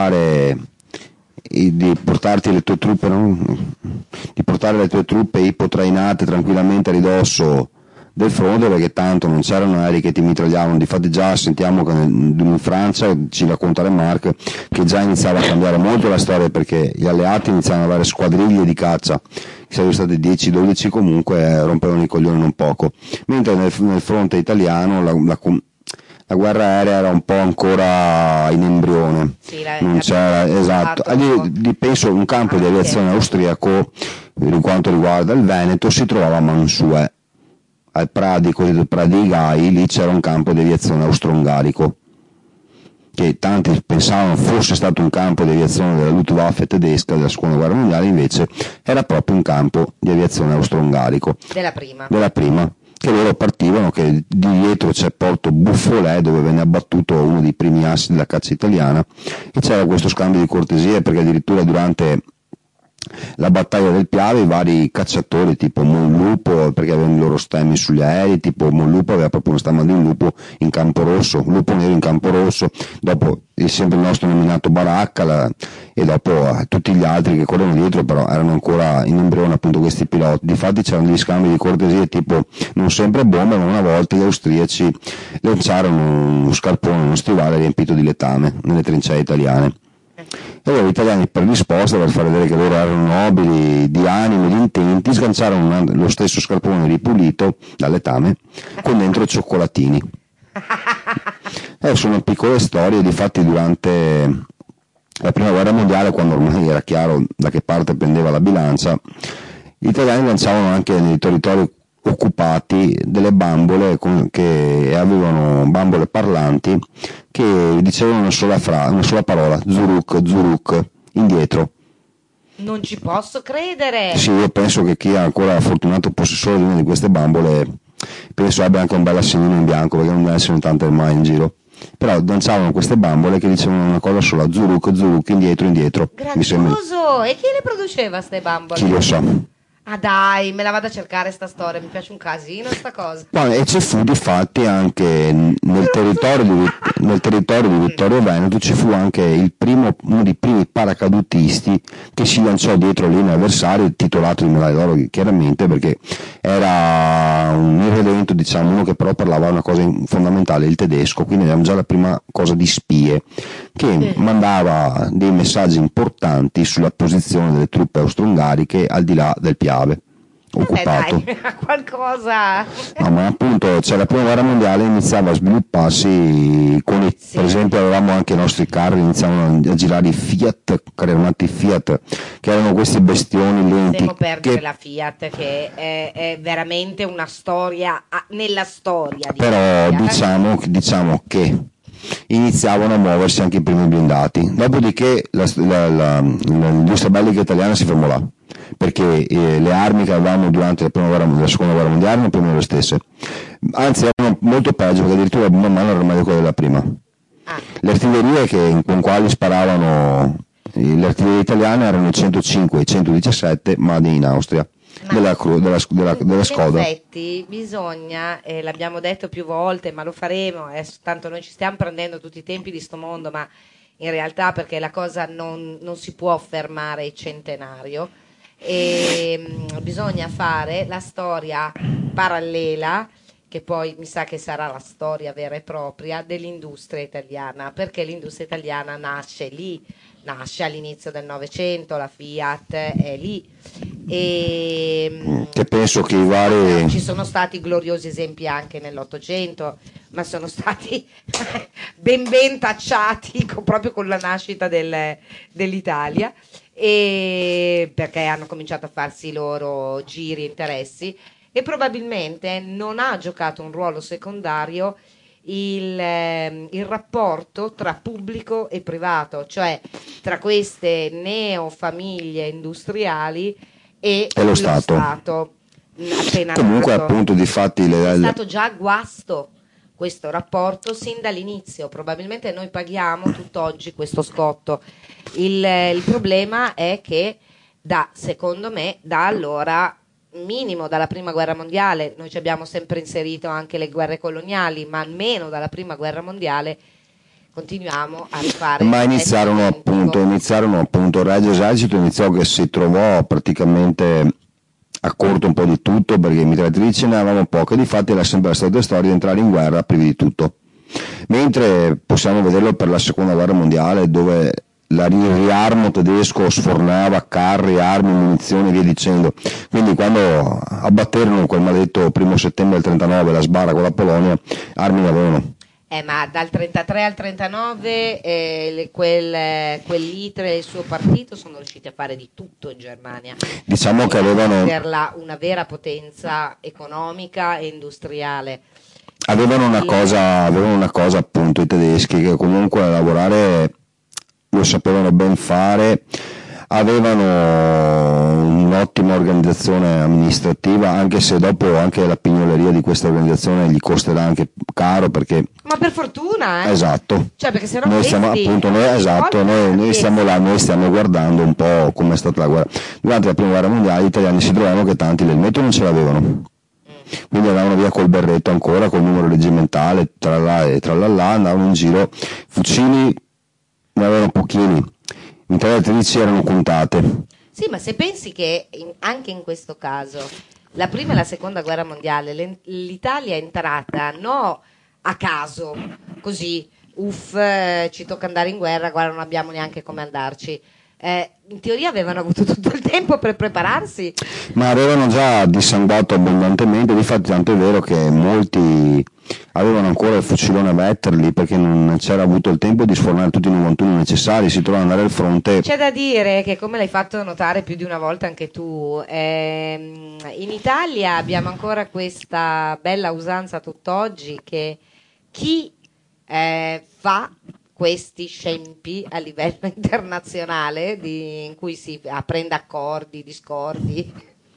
portarti le tue truppe, di portare le tue truppe ipotrainate tranquillamente a ridosso del fronte, perché tanto non c'erano aerei che ti mitragliavano. Difatti già sentiamo che in Francia, ci racconta Remarque, che già iniziava a cambiare molto la storia, perché gli alleati iniziavano ad avere squadriglie di caccia, che sarebbero state 10-12 comunque, rompevano i coglioni non poco, mentre nel fronte italiano la guerra aerea era un po' ancora in embrione, non c'era, esatto. Penso un campo di aviazione austriaco, per quanto riguarda il Veneto, si trovava a Mansuè, al cosiddetto Pradi Gai. Lì c'era un campo di aviazione austro-ungarico, che tanti pensavano fosse stato un campo di aviazione della Luftwaffe tedesca della seconda guerra mondiale, invece era proprio un campo di aviazione austro-ungarico della prima, che loro partivano, che di dietro c'è Porto Buffolè, dove venne abbattuto uno dei primi assi della caccia italiana, e c'era questo scambio di cortesie, perché addirittura durante la battaglia del Piave i vari cacciatori tipo Monlupo, perché avevano i loro stemmi sugli aerei, tipo Monlupo aveva proprio una stamma di un lupo in campo rosso, un lupo nero in campo rosso, dopo sempre il nostro nominato Baracca, e dopo tutti gli altri che corrono dietro, però erano ancora in embrione, appunto, questi piloti. Difatti c'erano degli scambi di cortesie, tipo non sempre bombe, ma una volta gli austriaci lanciarono uno scarpone, uno stivale riempito di letame nelle trincee italiane. E allora gli italiani, predisposti per far vedere che loro erano nobili di animo, di intenti, sganciarono lo stesso scarpone ripulito dal letame con dentro cioccolatini. Sono piccole storie. Difatti durante la prima guerra mondiale, quando ormai era chiaro da che parte pendeva la bilancia, gli italiani lanciavano anche nei territori occupati delle bambole che avevano bambole parlanti che dicevano una sola parola: Zuruk, Zuruk, indietro. Non ci posso credere. Sì, io penso che chi è ancora fortunato possessore di una di queste bambole penso abbia anche un bel assegnino in bianco, perché non ne sono tante ormai in giro. Però lanciavano queste bambole che dicevano una cosa sola: Zuruk, Zuruk, indietro, indietro. Grandioso! E chi le produceva queste bambole? Chi lo sa. Ah dai, me la vado a cercare sta storia, mi piace un casino sta cosa. E ci fu difatti anche nel territorio di Vittorio Veneto, ci fu anche uno dei primi paracadutisti che si lanciò dietro l'inea avversario, titolato di medaglia d'oro chiaramente, perché era un irredento, diciamo, uno che però parlava una cosa fondamentale, il tedesco, quindi abbiamo già la prima cosa di spie, che mandava dei messaggi importanti sulla posizione delle truppe austro-ungariche al di là del Piave occupato. Dai, qualcosa. No, ma appunto, la prima guerra mondiale iniziava a svilupparsi per esempio avevamo anche i nostri carri, iniziavano a girare i Fiat, carri armati Fiat, che erano questi bestioni lenti. Devo perdere la Fiat, che è veramente una storia nella storia. Però diciamo che iniziavano a muoversi anche i primi blindati. Dopodiché l'industria bellica italiana si fermò là, perché le armi che avevamo durante la seconda guerra mondiale erano più o meno le stesse, anzi erano molto peggio, perché addirittura man mano erano meglio quelle della prima. Le artiglierie con quali sparavano le artiglierie italiane erano i 105 e 117 Made in Austria. Della Skoda. In effetti bisogna, l'abbiamo detto più volte, ma lo faremo, tanto noi ci stiamo prendendo tutti i tempi di sto mondo, ma in realtà perché la cosa non si può fermare il centenario, e bisogna fare la storia parallela, che poi mi sa che sarà la storia vera e propria dell'industria italiana, perché l'industria italiana nasce lì, nasce all'inizio del Novecento, la Fiat è lì, e che penso che i vari ci sono stati gloriosi esempi anche nell'Ottocento, ma sono stati ben tacciati proprio con la nascita dell'Italia, e perché hanno cominciato a farsi i loro giri e interessi, e probabilmente non ha giocato un ruolo secondario il rapporto tra pubblico e privato, cioè tra queste neofamiglie industriali e lo Stato appena comunque nato. Appunto difatti è stato già guasto questo rapporto sin dall'inizio, probabilmente noi paghiamo tutt'oggi questo scotto. Il problema è che secondo me da allora, minimo dalla prima guerra mondiale, noi ci abbiamo sempre inserito anche le guerre coloniali, ma almeno dalla prima guerra mondiale continuiamo a rifare. Ma iniziarono appunto il Regio Esercito iniziò che si trovò praticamente a corto un po' di tutto, perché mitragliatrici ne avevamo poche, difatti era sempre la stessa storia di entrare in guerra privi di tutto, mentre possiamo vederlo per la seconda guerra mondiale, dove il riarmo tedesco sfornava carri, armi, munizioni e via dicendo. Quindi quando abbatterono quel maledetto 1 settembre del 39 la sbarra con la Polonia, armi ne avevano. Ma dal 33 al 39 quell'Itre e il suo partito sono riusciti a fare di tutto in Germania. Diciamo che avevano una vera potenza economica e industriale. Avevano una cosa appunto i tedeschi, che comunque a lavorare lo sapevano ben fare, avevano un'ottima organizzazione amministrativa, anche se dopo anche la pignoleria di questa organizzazione gli costerà anche caro, perché ma per fortuna esatto, cioè perché se no noi stiamo noi stiamo guardando un po' come è stata la guerra durante la prima guerra mondiale. Gli italiani si trovavano che tanti l'elmetto non ce l'avevano, quindi andavano via col berretto ancora, col numero reggimentale, tra là e tra là, andavano in giro, fucili ne avevano pochini, mitragliatrici erano contate. Sì, ma se pensi che anche in questo caso la prima e la seconda guerra mondiale l'Italia è entrata no a caso, così ci tocca andare in guerra, guarda non abbiamo neanche come andarci. In teoria avevano avuto tutto il tempo per prepararsi, ma avevano già dissanguato abbondantemente, difatti tanto è vero che molti avevano ancora il fucilone a metterli, perché non c'era avuto il tempo di sfornare tutti i 91 necessari, si trovano ad andare al fronte. C'è da dire che, come l'hai fatto notare più di una volta anche tu, in Italia abbiamo ancora questa bella usanza tutt'oggi che chi fa questi scempi a livello internazionale in cui si prende accordi, discordi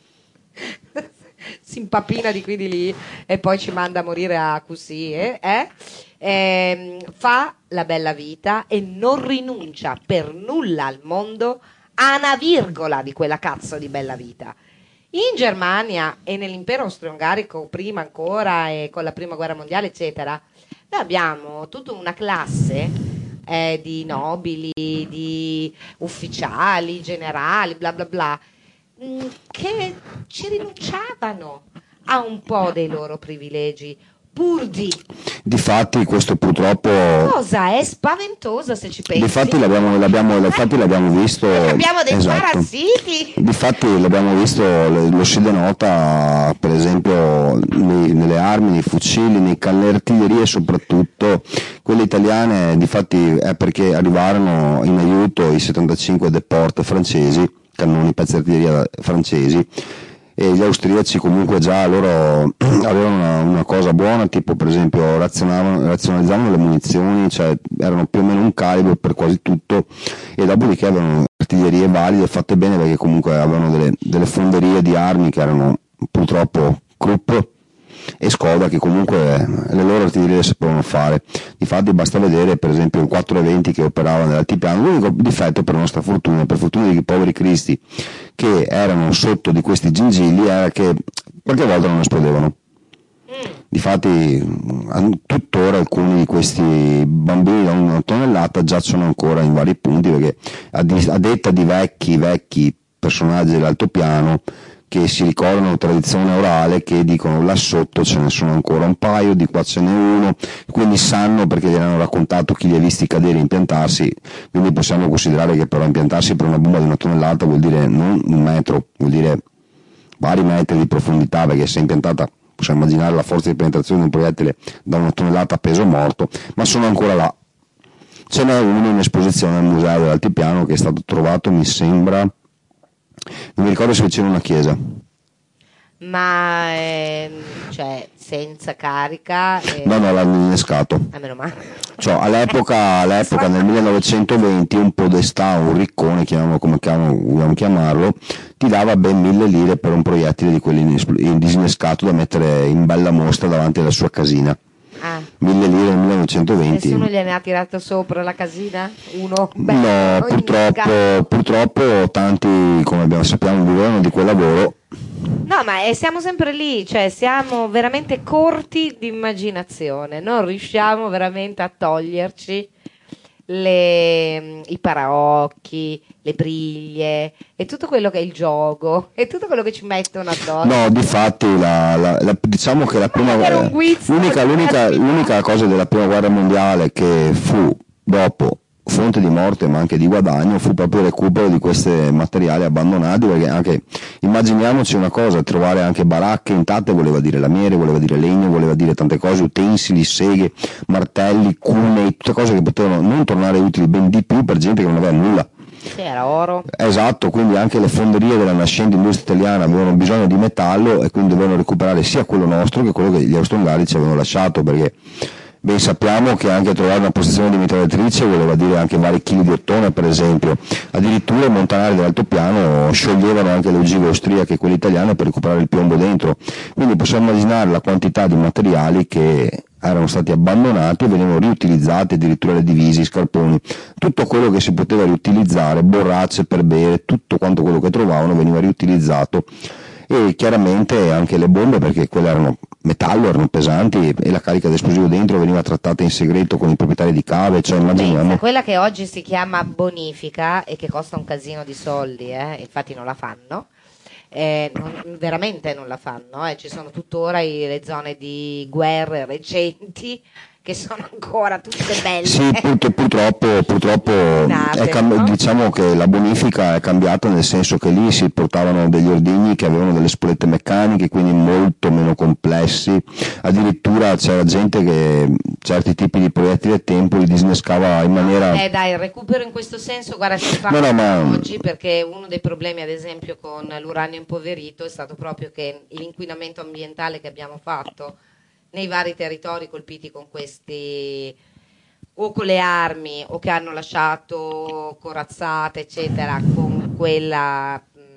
si impappina di qui di lì e poi ci manda a morire a così, fa la bella vita e non rinuncia per nulla al mondo a una virgola di quella cazzo di bella vita. In Germania e nell'impero austro-ungarico, prima ancora, e con la prima guerra mondiale, eccetera, noi abbiamo tutta una classe di nobili, di ufficiali, generali, bla bla bla, che ci rinunciavano a un po' dei loro privilegi, pur di... Difatti questo purtroppo... Cosa è spaventosa se ci pensi. Difatti l'abbiamo visto... Abbiamo dei esatto. parassiti. Difatti l'abbiamo visto, lo si denota per esempio nelle armi, nei fucili, nelle artiglierie, soprattutto quelle italiane. Difatti è perché arrivarono in aiuto i 75 Deport francesi, cannoni, pezzi di artiglieria francesi, e gli austriaci comunque già loro avevano una cosa buona, tipo per esempio razionalizzavano le munizioni, cioè erano più o meno un calibro per quasi tutto, e dopodiché avevano artiglierie valide fatte bene, perché comunque avevano delle fonderie di armi che erano purtroppo Krupp e Skoda, che comunque le loro artiglierie le sapevano fare. Difatti basta vedere per esempio il 420 che operava nell'altipiano. L'unico difetto, per nostra fortuna, per fortuna dei poveri cristi che erano sotto di questi gingilli, era che qualche volta non esplodevano. Difatti tuttora alcuni di questi bambini da 1 tonnellata giacciono ancora in vari punti, perché a detta di vecchi personaggi dell'altopiano che si ricordano tradizione orale, che dicono là sotto ce ne sono ancora un paio, di qua ce n'è uno, quindi sanno, perché gli hanno raccontato chi li ha visti cadere e impiantarsi. Quindi possiamo considerare che però impiantarsi per una bomba di 1 tonnellata vuol dire non 1 metro, vuol dire vari metri di profondità, perché se è impiantata possiamo immaginare la forza di penetrazione di un proiettile da 1 tonnellata a peso morto, ma sono ancora là. Ce n'è uno in esposizione al museo dell'Altipiano che è stato trovato, mi sembra, non mi ricordo se vicino a una chiesa. Ma cioè senza carica? No, l'hanno innescato. Meno male. Cioè, all'epoca nel 1920 un podestà, un riccone, chiamiamolo come vogliamo chiamarlo, ti dava ben 1.000 lire per un proiettile di quelli disinnescato da mettere in bella mostra davanti alla sua casina. 1.000 lire nel 1920. Nessuno gliene ha tirato sopra la casina? Uno? No, purtroppo tanti, come sappiamo, vivevano di quel lavoro. No, ma siamo sempre lì, cioè siamo veramente corti di immaginazione, non riusciamo veramente a toglierci i paraocchi, le briglie e tutto quello che è il gioco e tutto quello che ci mettono addosso. No, difatti diciamo che la prima l'unica cosa della prima guerra mondiale che fu dopo fonte di morte ma anche di guadagno fu proprio il recupero di questi materiali abbandonati, perché anche immaginiamoci una cosa, trovare anche baracche intatte voleva dire lamiere, voleva dire legno, voleva dire tante cose, utensili, seghe, martelli, cunei, tutte cose che potevano non tornare utili, ben di più per gente che non aveva nulla. Sì, era oro. Esatto, quindi anche le fonderie della nascente industria italiana avevano bisogno di metallo e quindi dovevano recuperare sia quello nostro che quello che gli austro-ungarici ci avevano lasciato, perché ben sappiamo che anche trovare una postazione di metalletrice voleva dire anche vari chili di ottone, per esempio. Addirittura i montanari dell'altopiano scioglievano anche le ogive austriache e quelle italiane per recuperare il piombo dentro. Quindi possiamo immaginare la quantità di materiali che erano stati abbandonati e venivano riutilizzati, addirittura le divise, i scarponi, tutto quello che si poteva riutilizzare, borracce per bere, tutto quanto quello che trovavano veniva riutilizzato. E chiaramente anche le bombe, perché quelle erano metallo, erano pesanti e la carica di esplosivo dentro veniva trattata in segreto con i proprietari di cave, cioè immaginiamo. Quella che oggi si chiama bonifica e che costa un casino di soldi, infatti non la fanno, veramente non la fanno, ci sono tuttora le zone di guerre recenti che sono ancora tutte belle. Sì, purtroppo no? Diciamo che la bonifica è cambiata, nel senso che lì si portavano degli ordigni che avevano delle spolette meccaniche, quindi molto meno complessi. Addirittura c'era gente che certi tipi di proiettili a tempo li disnescava in maniera... Dai, il recupero in questo senso, guarda, si fa oggi, perché uno dei problemi ad esempio con l'uranio impoverito è stato proprio che l'inquinamento ambientale che abbiamo fatto nei vari territori colpiti con questi, o con le armi, o che hanno lasciato corazzate, eccetera, con quella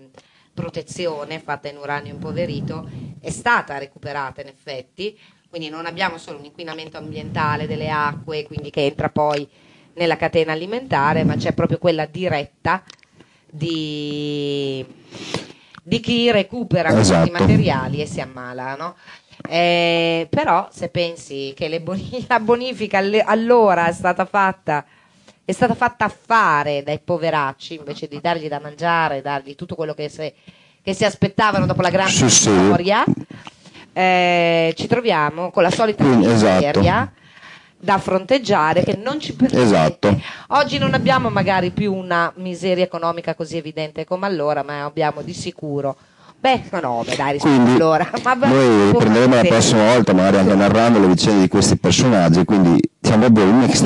protezione fatta in uranio impoverito, è stata recuperata in effetti, quindi non abbiamo solo un inquinamento ambientale delle acque, quindi che entra poi nella catena alimentare, ma c'è proprio quella diretta di di chi recupera questi materiali e si ammala, no? Però se pensi che la bonifica allora è stata fatta fare dai poveracci invece di dargli da mangiare, dargli tutto quello che si aspettavano dopo la grande storia, ci troviamo con la solita miseria da fronteggiare che non ci permette. Oggi non abbiamo magari più una miseria economica così evidente come allora, ma abbiamo di sicuro allora. Noi riprenderemo la prossima volta magari anche narrando le vicende di questi personaggi, quindi siamo proprio un